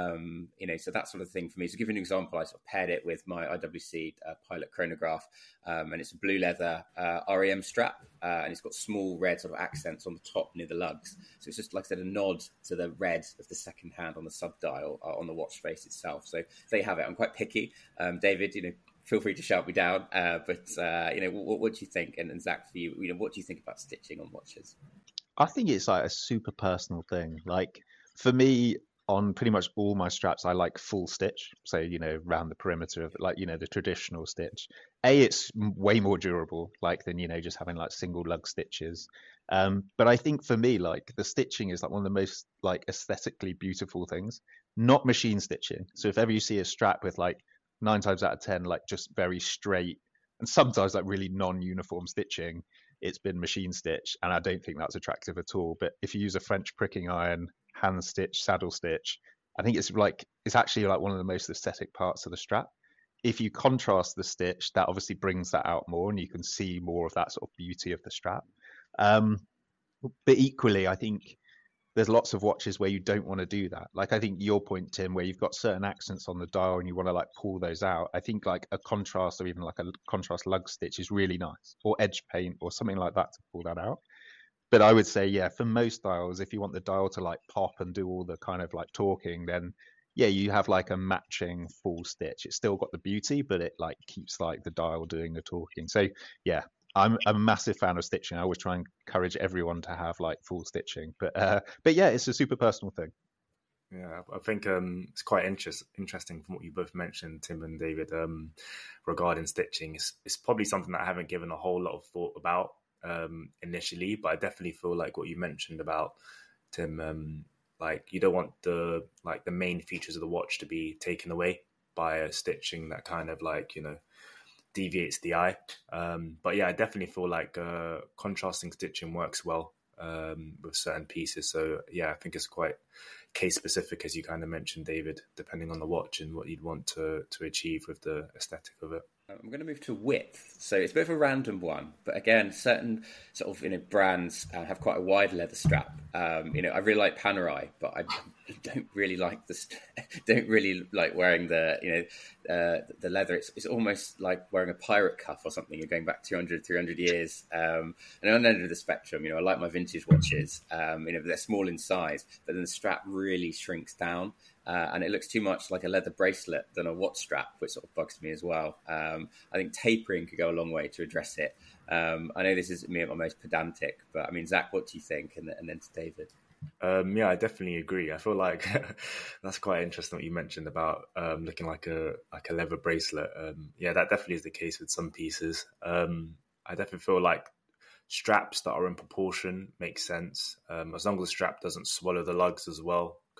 So that sort of thing for me. So to give you an example, I sort of paired it with my IWC Pilot chronograph, and it's a blue leather REM strap, and it's got small red sort of accents on the top near the lugs. So it's just like I said, a nod to the red of the second hand on the sub dial on the watch face itself. So there you have it. I'm quite picky. David, feel free to shout me down. But what do you think? And Zach, for you, what do you think about stitching on watches? I think it's like a super personal thing. Like for me, on pretty much all my straps, I like full stitch. So, around the perimeter of like, the traditional stitch. It's way more durable, like than, just having like single lug stitches. But I think for me, like the stitching is like one of the most like aesthetically beautiful things, not machine stitching. So if ever you see a strap with like 9 times out of 10, like just very straight and sometimes like really non-uniform stitching, it's been machine stitch, and I don't think that's attractive at all. But if you use a French pricking iron, hand stitch, saddle stitch, I think it's actually like one of the most aesthetic parts of the strap. If you contrast the stitch, that obviously brings that out more, and you can see more of that sort of beauty of the strap. But equally, I think there's lots of watches where you don't want to do that. Like I think your point, Tim, where you've got certain accents on the dial and you want to like pull those out. I think like a contrast or even like a contrast lug stitch is really nice, or edge paint or something like that to pull that out. But I would say, yeah, for most dials, if you want the dial to like pop and do all the kind of like talking, then yeah, you have like a matching full stitch. It's still got the beauty, but it like keeps like the dial doing the talking. So yeah, I'm a massive fan of stitching. I always try and encourage everyone to have like full stitching. But yeah, it's a super personal thing. Yeah, I think it's quite interesting from what you both mentioned, Tim and David, regarding stitching. It's probably something that I haven't given a whole lot of thought about initially, but I definitely feel like what you mentioned about, Tim, like you don't want the main features of the watch to be taken away by a stitching that kind of like, deviates the eye. But yeah, I definitely feel like contrasting stitching works well with certain pieces. So yeah, I think it's quite case specific, as you kind of mentioned, David, depending on the watch and what you'd want to achieve with the aesthetic of it. I'm going to move to width. So it's a bit of a random one, but again, certain sort of brands have quite a wide leather strap. I really like Panerai, but I don't really like don't really like wearing the leather. It's almost like wearing a pirate cuff or something. You're going back 200, 300 years. And on the end of the spectrum, I like my vintage watches. They're small in size, but then the strap really shrinks down. And it looks too much like a leather bracelet than a watch strap, which sort of bugs me as well. I think tapering could go a long way to address it. I know this is me at my most pedantic, but I mean, Zach, what do you think? And then to David. Yeah, I definitely agree. I feel like that's quite interesting what you mentioned about looking like a leather bracelet. Yeah, that definitely is the case with some pieces. I definitely feel like straps that are in proportion make sense, as long as the strap doesn't swallow the lugs as well.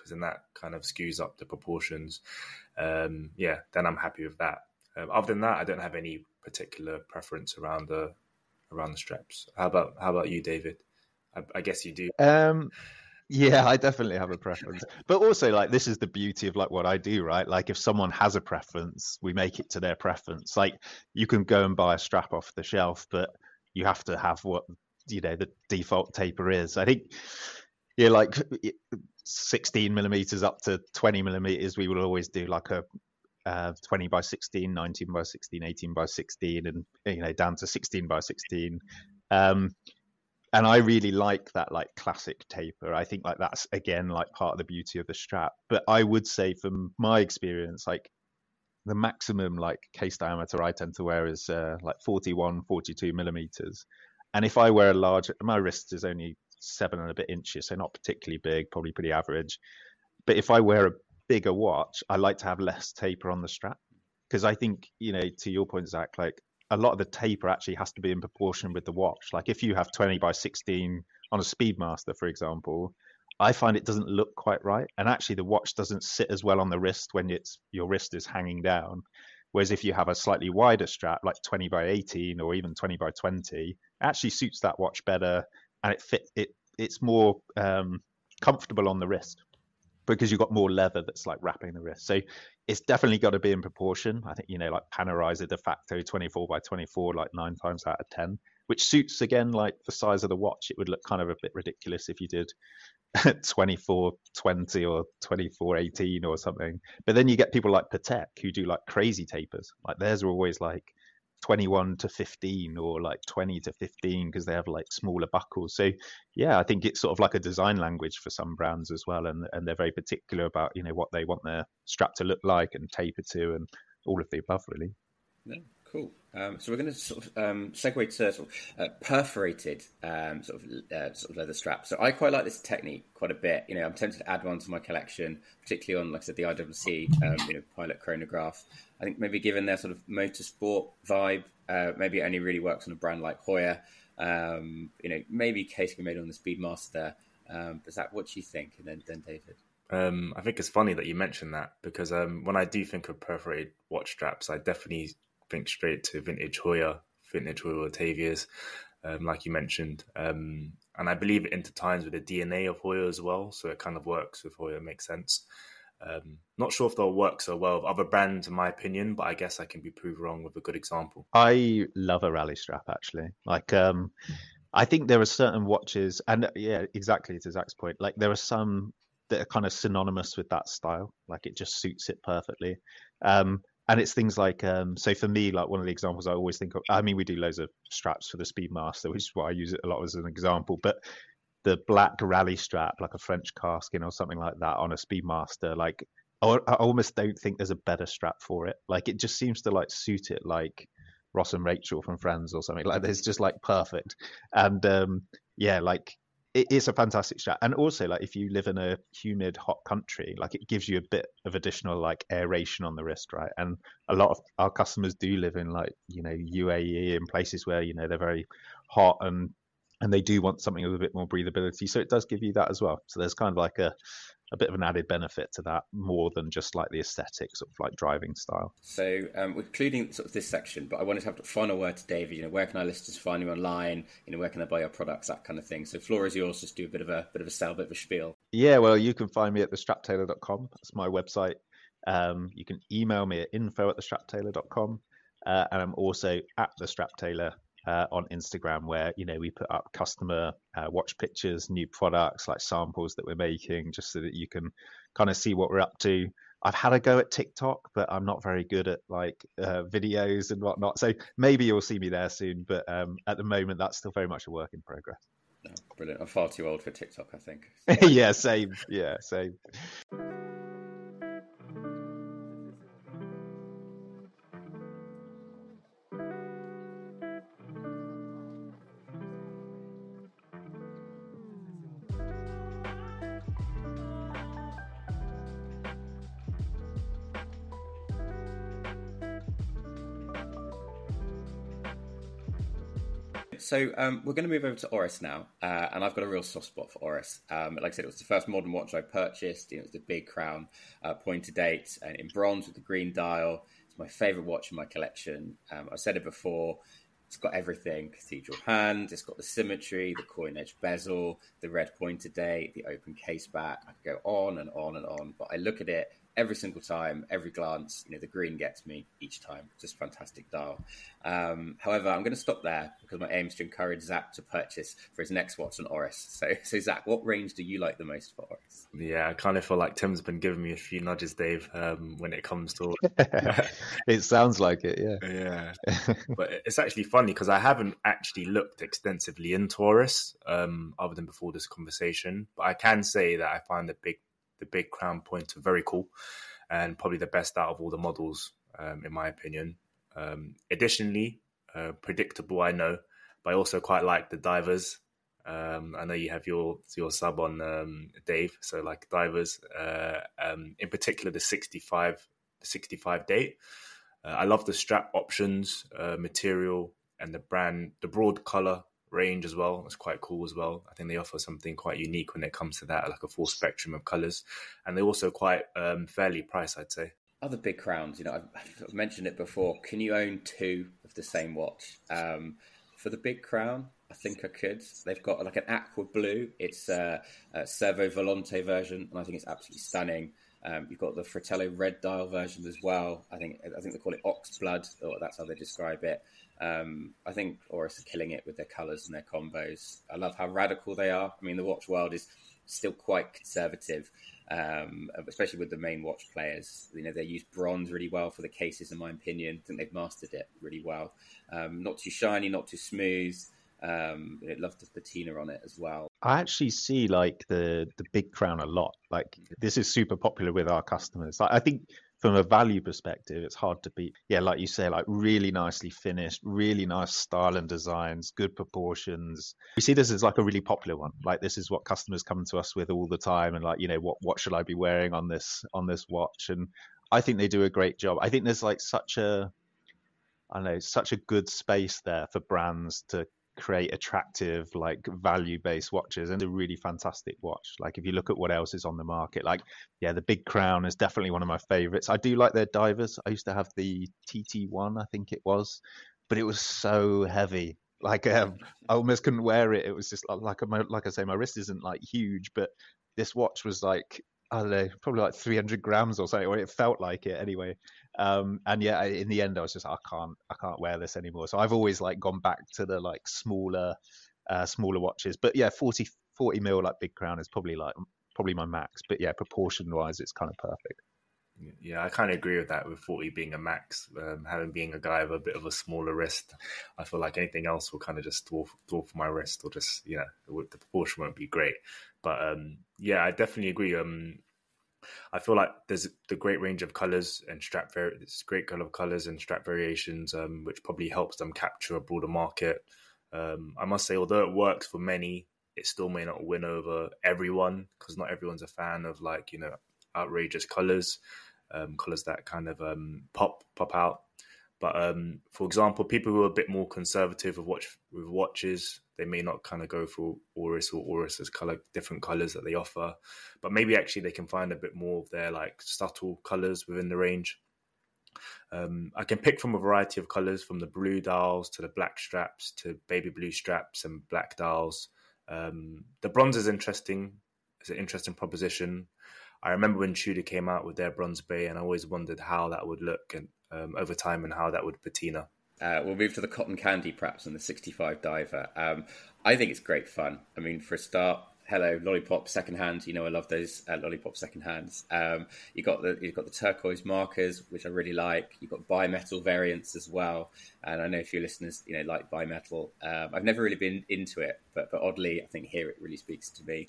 because then that kind of skews up the proportions. Then I'm happy with that. Other than that, I don't have any particular preference around the straps. How about you, David? I guess you do. Yeah, I definitely have a preference. But also, like, this is the beauty of like what I do, right? Like, if someone has a preference, we make it to their preference. Like, you can go and buy a strap off the shelf, but you have to have what, the default taper is. I think, yeah, like 16 millimeters up to 20 millimeters, we will always do like a 20 by 16, 19 by 16, 18 by 16, and down to 16 by 16. And I really like that like classic taper. I think like that's again like part of the beauty of the strap. But I would say from my experience, like the maximum like case diameter I tend to wear is like 41, 42 millimeters. And if I wear a large, my wrist is only 7 and a bit inches, so not particularly big, probably pretty average. But if I wear a bigger watch, I like to have less taper on the strap, because I think, to your point, Zach, like a lot of the taper actually has to be in proportion with the watch. Like if you have 20 by 16 on a Speedmaster, for example, I find it doesn't look quite right. And actually the watch doesn't sit as well on the wrist when your wrist is hanging down. Whereas if you have a slightly wider strap, like 20 by 18 or even 20 by 20, it actually suits that watch better, and it's more comfortable on the wrist, because you've got more leather that's like wrapping the wrist. So it's definitely got to be in proportion. I think, like Panerai de facto 24 by 24, like 9 times out of 10, which suits again, like the size of the watch. It would look kind of a bit ridiculous if you did 24-20 or 24-18 or something. But then you get people like Patek who do like crazy tapers. Like theirs are always like 21 to 15 or like 20 to 15 because they have like smaller buckles. So yeah, I think it's sort of like a design language for some brands as well, and they're very particular about what they want their strap to look like and taper to, and all of the above really. Yeah, cool. So we're going to sort of segue to sort of perforated sort of leather straps. So I quite like this technique quite a bit. I'm tempted to add one to my collection, particularly on, like I said, the IWC Pilot chronograph. I think maybe given their sort of motorsport vibe, maybe it only really works on a brand like Hoya. Maybe case can be made on the Speedmaster. But Zach, what do you think? And then David. I think it's funny that you mentioned that, because when I do think of perforated watch straps, I definitely think straight to vintage Hoya Batavias, like you mentioned. And I believe it intertwines with the DNA of Hoya as well, so it kind of works with Hoya, makes sense. Not sure if they'll work so well with other brands, in my opinion, but I guess I can be proved wrong with a good example. I love a rally strap, actually. Like, I think there are certain watches, and yeah, exactly to Zach's point, like there are some that are kind of synonymous with that style. Like it just suits it perfectly. And it's things like, so for me, like one of the examples I always think of, I mean, we do loads of straps for the Speedmaster, which is why I use it a lot as an example, but the black rally strap, like a French Carskin or something like that on a Speedmaster, like I almost don't think there's a better strap for it. Like it just seems to like suit it like Ross and Rachel from Friends or something. Like it's just like perfect. And yeah, like it's a fantastic strap. And also, like if you live in a humid, hot country, like it gives you a bit of additional like aeration on the wrist, right? And a lot of our customers do live in like UAE and places where they're very hot, and they do want something with a bit more breathability. So it does give you that as well. So there's kind of like a bit of an added benefit to that, more than just like the aesthetics of like driving style. So we're concluding sort of this section, but I wanted to have the final word to David. Where can our listeners find you online? Where can they buy your products? That kind of thing. So floor is yours. Just do a bit of a sell, bit of a spiel. Yeah, well, you can find me at thestraptailor.com. That's my website. You can email me at info@thestraptailor.com, and I'm also at thestraptailor on Instagram, where we put up customer watch pictures, new products, like samples that we're making, just so that you can kind of see what we're up to. I've had a go at TikTok, but I'm not very good at like videos and whatnot. So maybe you'll see me there soon, but at the moment that's still very much a work in progress. Oh, brilliant. I'm far too old for TikTok, I think. Yeah, same. Yeah, same. So we're going to move over to Oris now, and I've got a real soft spot for Oris. Like I said, it was the first modern watch I purchased. It was the Big Crown pointer date, and in bronze with the green dial. It's my favourite watch in my collection. I've said it before. It's got everything: cathedral hand. It's got the symmetry, the coin edge bezel, the red pointer date, the open case back. I could go on and on and on, but I look at it every single time, every glance. The green gets me each time. Just fantastic dial. However, I'm going to stop there because my aim is to encourage Zach to purchase for his next watch an Oris. So Zach, what range do you like the most for Oris? Yeah, I kind of feel like Tim's been giving me a few nudges, Dave, when it comes to... It sounds like it, yeah. Yeah. But it's actually funny because I haven't actually looked extensively into Oris other than before this conversation. But I can say that I find the Big Crown pointer very cool and probably the best out of all the models, in my opinion. Additionally, predictable, I know, but I also quite like the divers. I know you have your sub on, Dave, so like divers, in particular the 65 date. I love the strap options, material, and the broad color range as well. It's quite cool as well. I think they offer something quite unique when it comes to that, like a full spectrum of colors, and they're also quite fairly priced, I'd say. Other Big Crowns, I've mentioned it before. Can you own two of the same watch? For the Big Crown, I think I could. They've got like an aqua blue. It's a Servo Volante version, and I think it's absolutely stunning. You've got the Fratello red dial version as well. I think they call it Ox Blood, or that's how they describe it. I think Oris are killing it with their colours and their combos. I love how radical they are. I mean, the watch world is still quite conservative, especially with the main watch players. They use bronze really well for the cases, in my opinion. I think they've mastered it really well. Not too shiny, not too smooth. Love the patina on it as well. I actually see like the Big Crown a lot. Like this is super popular with our customers. I think from a value perspective, it's hard to beat. Yeah, like you say, like really nicely finished, really nice style and designs, good proportions. We see this as like a really popular one. Like this is what customers come to us with all the time, and like, what should I be wearing on this watch? And I think they do a great job. I think there's like such a good space there for brands to create attractive, like value-based watches, and a really fantastic watch. Like if you look at what else is on the market, like the Big Crown is definitely one of my favorites. I do like their divers. I used to have the TT1, I think it was, but it was so heavy. Like I almost couldn't wear it. It was just like I say, my wrist isn't like huge, but this watch was like, I don't know, probably like 300 grams or something, or it felt like it anyway. And yeah, in the end, I was just, I can't wear this anymore. So I've always like gone back to the like smaller watches. But yeah, 40 mil like Big Crown is probably my max. But yeah, proportion wise, it's kind of perfect. Yeah, I kind of agree with that, with 40 being a max. Having being a guy with a bit of a smaller wrist, I feel like anything else will kind of just dwarf my wrist, or just, the proportion won't be great. But yeah, I definitely agree. I feel like there's the great range of colors and great colors and strap variations, which probably helps them capture a broader market. I must say, although it works for many, it still may not win over everyone, because not everyone's a fan of outrageous colors that kind of pop out. But for example, people who are a bit more conservative with watches, they may not kind of go for Oris or Oris's different colors that they offer, but maybe actually they can find a bit more of their like subtle colors within the range. I can pick from a variety of colors, from the blue dials to the black straps to baby blue straps and black dials. The bronze is interesting. It's an interesting proposition. I remember when Tudor came out with their Bronze Bay, and I always wondered how that would look and over time, and how that would patina. We'll move to the Cotton Candy, perhaps, and the 65 diver. I think it's great fun. I mean, for a start, hello, Lollipop secondhand. I love those Lollipop secondands. You've got the turquoise markers, which I really like. You've got bimetal variants as well. And I know a few listeners, like bimetal. I've never really been into it, but oddly, I think here it really speaks to me.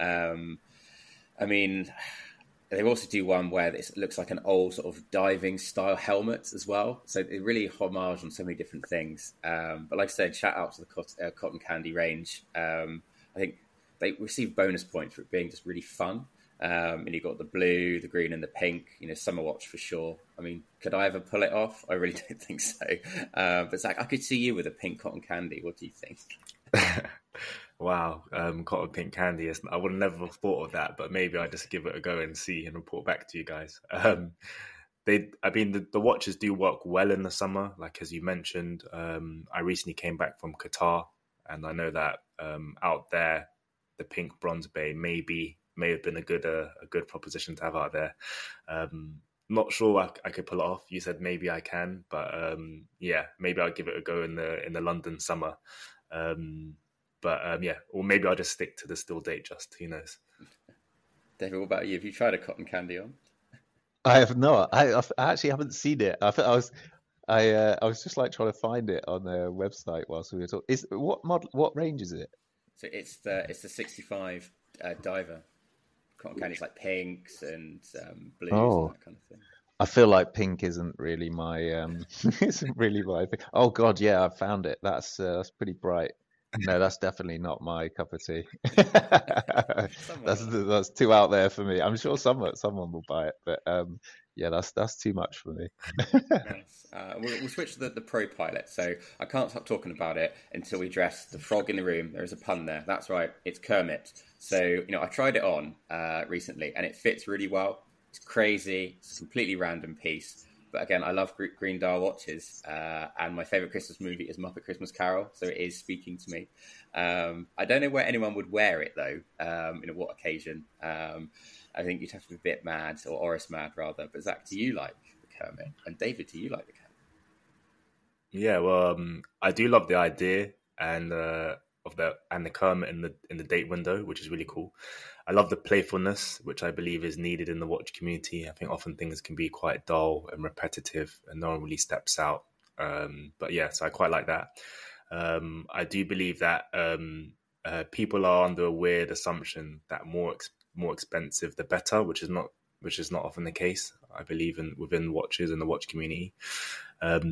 I mean, they also do one where this looks like an old sort of diving style helmet as well. So they really homage on so many different things. But like I said, shout out to the Cotton Candy range. I think they receive bonus points for it being just really fun. And you've got the blue, the green, and the pink. Summer watch for sure. I mean, could I ever pull it off? I really don't think so. But Zach, I could see you with a pink cotton candy. What do you think? Wow, cotton pink candy. I would have never thought of that, but maybe I just give it a go and see and report back to you guys. The watches do work well in the summer, like as you mentioned. I recently came back from Qatar, and I know that out there, the pink bronze bay may have been a good proposition to have out there. Not sure I could pull it off. You said maybe I can, but maybe I'll give it a go in the London summer. Or maybe I'll just stick to the still date. Just who knows. David, what about you? Have you tried a cotton candy on? I have not. I actually haven't seen it. I was just like trying to find it on their website whilst we were talking. What range is it? So it's the 65 diver cotton candy. It's like pinks and blues and that kind of thing. I feel like pink isn't really my isn't really my thing. Oh God, yeah, I found it. That's pretty bright. No, that's definitely not my cup of tea. That's too out there for me. I'm sure someone will buy it, but that's too much for me. Nice. We'll switch to the Pro Pilot. So I can't stop talking about it until we address the frog in the room. There is a pun there. That's right. It's Kermit. So I tried it on recently, and it fits really well. It's crazy. It's a completely random piece. But again, I love green dial watches, and my favourite Christmas movie is Muppet Christmas Carol, so it is speaking to me. I don't know where anyone would wear it, though, what occasion. I think you'd have to be a bit mad, or Oris mad, rather. But Zach, do you like the Kermit? And David, do you like the Kermit? Yeah, well, I do love the idea and the Kermit in the date window, which is really cool. I love the playfulness, which I believe is needed in the watch community. I think often things can be quite dull and repetitive, and no one really steps out. So I quite like that. I do believe that people are under a weird assumption that more expensive the better, which is not often the case. I believe within watches and the watch community. But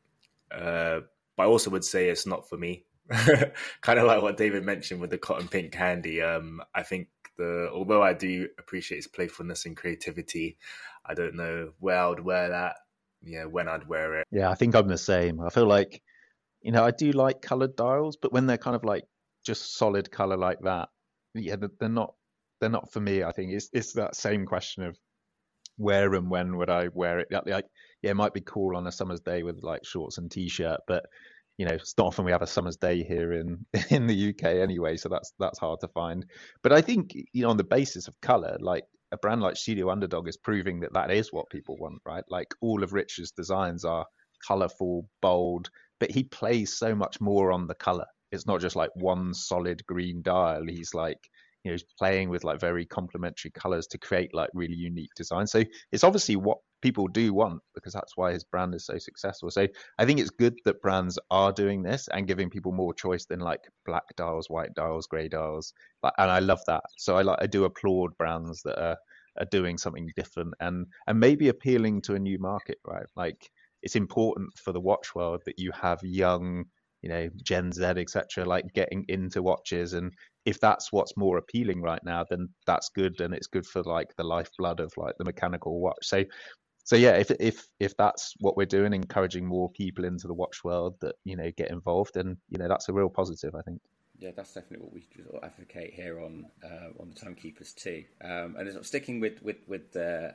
I also would say it's not for me. Kind of like what David mentioned with the cotton pink candy. I think although I do appreciate its playfulness and creativity, I don't know where I would wear that. Yeah, when I'd wear it. Yeah, I think I'm the same. I feel like, I do like coloured dials, but when they're kind of like just solid colour like that, yeah, they're not for me. I think it's that same question of where and when would I wear it. Like, yeah, it might be cool on a summer's day with like shorts and t-shirt, but it's not often we have a summer's day here in the UK anyway, so that's hard to find. But I think, on the basis of color, like a brand like Studio Underdog is proving that is what people want, right? Like all of Rich's designs are colorful, bold, but he plays so much more on the color. It's not just like one solid green dial. He's like, he's playing with like very complementary colors to create like really unique designs. So it's obviously what people do want, because that's why his brand is so successful. So I think it's good that brands are doing this and giving people more choice than like black dials, white dials, grey dials. And I love that. So I do applaud brands that are doing something different and maybe appealing to a new market, right? Like it's important for the watch world that you have young, Gen Z, etc., like getting into watches. And if that's what's more appealing right now, then that's good, and it's good for like the lifeblood of like the mechanical watch. So yeah, if that's what we're doing, encouraging more people into the watch world that get involved, then that's a real positive, I think. Yeah, that's definitely what we advocate here on the Timekeepers too. And sort of sticking with the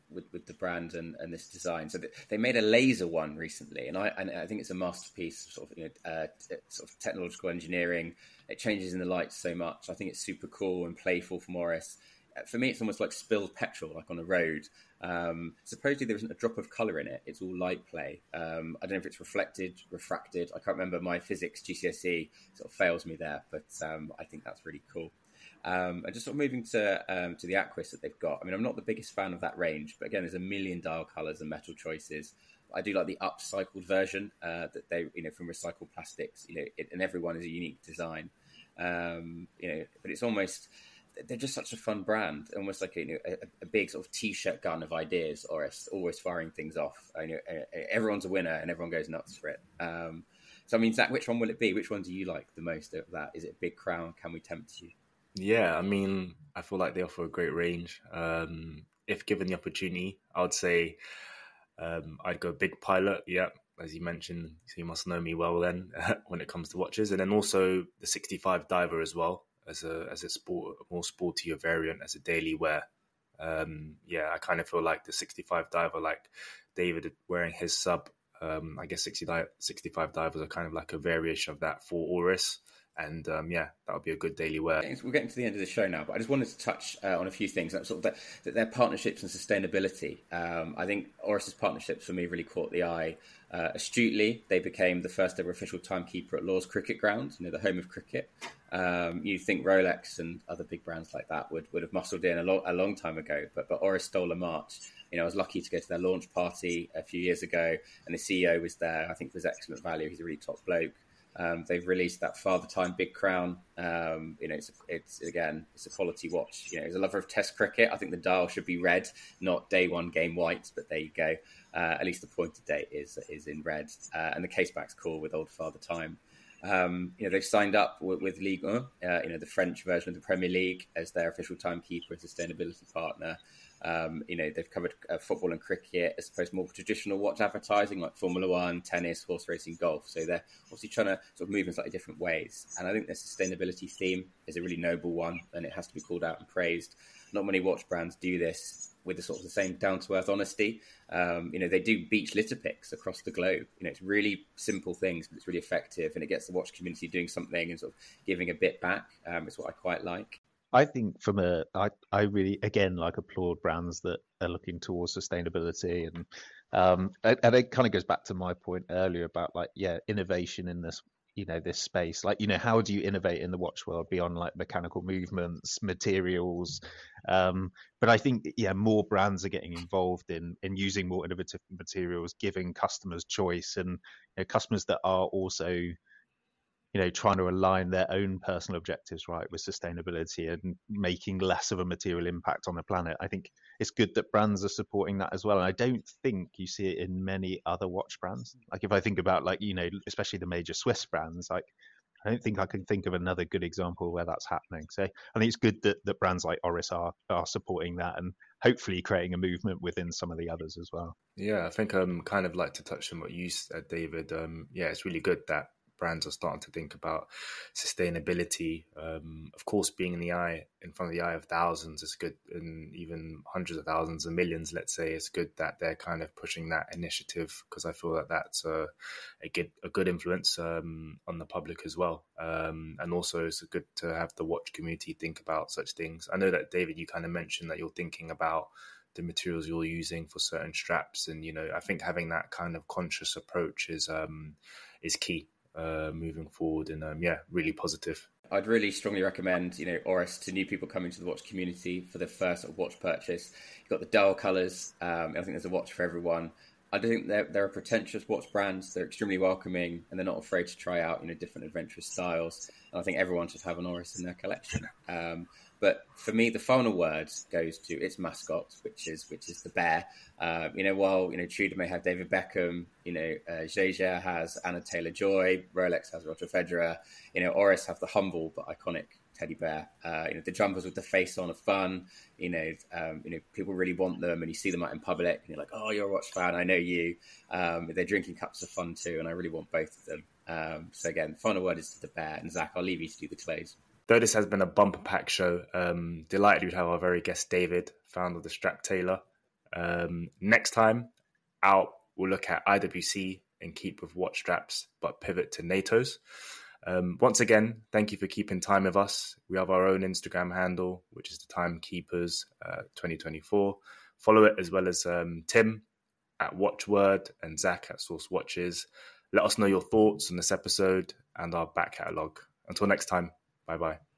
brand and this design. So they made a laser one recently, and I think it's a masterpiece. Sort of technological engineering. It changes in the light so much. I think it's super cool and playful from Oris. For me, it's almost like spilled petrol, like on a road. Supposedly there isn't a drop of colour in it. It's all light play. I don't know if it's reflected, refracted. I can't remember. My physics GCSE sort of fails me there, but I think that's really cool. And just sort of moving to the Aquis that they've got. I mean, I'm not the biggest fan of that range, but again, there's a million dial colours and metal choices. I do like the upcycled version that they, from recycled plastics. And every one is a unique design. But it's almost. They're just such a fun brand, almost like a big sort of t-shirt gun of ideas, or always firing things off. Everyone's a winner, and everyone goes nuts for it. So, I mean, Zach, which one will it be? Which one do you like the most of that? Is it Big Crown? Can we tempt you? Yeah, I mean, I feel like they offer a great range. If given the opportunity, I would say I'd go big Pilot. Yeah, as you mentioned, so you must know me well then when it comes to watches, and then also the 65 Diver as well as a more sportier variant as a daily wear. Yeah, I kind of feel like the 65 Diver, like David wearing his sub. I guess 65 Divers are kind of like a variation of that for Oris. And yeah, that would be a good daily wear. We're getting to the end of the show now, but I just wanted to touch on a few things, sort of their partnerships and sustainability. I think Oris's partnerships for me really caught the eye astutely. They became the first ever official timekeeper at Lord's Cricket Ground, the home of cricket. You think Rolex and other big brands like that would have muscled in a long time ago, but Oris stole a march. I was lucky to go to their launch party a few years ago, and the CEO was there. I think it was excellent value. He's a really top bloke. They've released that Father Time Big Crown. It's a quality watch. As a lover of Test cricket, I think the dial should be red, not day one game white. But there you go. At least the pointed date is in red, and the caseback's cool with old Father Time. They've signed up with Ligue 1, the French version of the Premier League, as their official timekeeper and sustainability partner. They've covered football and cricket as opposed to more traditional watch advertising like Formula One, tennis, horse racing, golf. So they're obviously trying to sort of move in slightly different ways. And I think their sustainability theme is a really noble one, and it has to be called out and praised. Not many watch brands do this with the same down-to-earth honesty. They do beach litter picks across the globe. It's really simple things, but it's really effective, and it gets the watch community doing something and sort of giving a bit back. It's what I quite like. I think I really, again, like applaud brands that are looking towards sustainability, and it kind of goes back to my point earlier about innovation in this, this space. How do you innovate in the watch world beyond like mechanical movements, materials? But I think, more brands are getting involved in using more innovative materials, giving customers choice, and customers that are also trying to align their own personal objectives, right, with sustainability and making less of a material impact on the planet. I think it's good that brands are supporting that as well. And I don't think you see it in many other watch brands. Like if I think about especially the major Swiss brands, I don't think I can think of another good example where that's happening. So I think it's good that brands like Oris are supporting that and hopefully creating a movement within some of the others as well. Yeah, I think kind of like to touch on what you said, David. It's really good that brands are starting to think about sustainability. Of course, being in front of the eye of thousands is good, and even hundreds of thousands and millions, let's say, it's good that they're kind of pushing that initiative, because I feel that that's a good influence on the public as well. And also it's good to have the watch community think about such things. I know that, David, you kind of mentioned that you're thinking about the materials you're using for certain straps, and I think having that kind of conscious approach is key moving forward, and really positive. I'd really strongly recommend Oris to new people coming to the watch community for their first watch purchase. You've got the dial colours. I think there's a watch for everyone. I don't think they're a pretentious watch brands. They're extremely welcoming, and they're not afraid to try out different adventurous styles. And I think everyone should have an Oris in their collection. But for me, the final word goes to its mascot, which is the bear. While Tudor may have David Beckham, Jaeger has Anna Taylor-Joy, Rolex has Roger Federer, Oris have the humble but iconic teddy bear. The jumpers with the face on are fun. People really want them, and you see them out in public, and you're like, oh, you're a watch fan, I know you. Their drinking cups are fun too, and I really want both of them. So again, the final word is to the bear. And Zach, I'll leave you to do the close. Though this has been a bumper pack show, delighted we'd have our very guest David, founder of the Strap Tailor. Next time out, we'll look at IWC and keep with watch straps, but pivot to NATO's. Once again, thank you for keeping time with us. We have our own Instagram handle, which is the Timekeepers 2024. Follow it, as well as Tim at Watchword and Zach at Source Watches. Let us know your thoughts on this episode and our back catalogue. Until next time, bye-bye.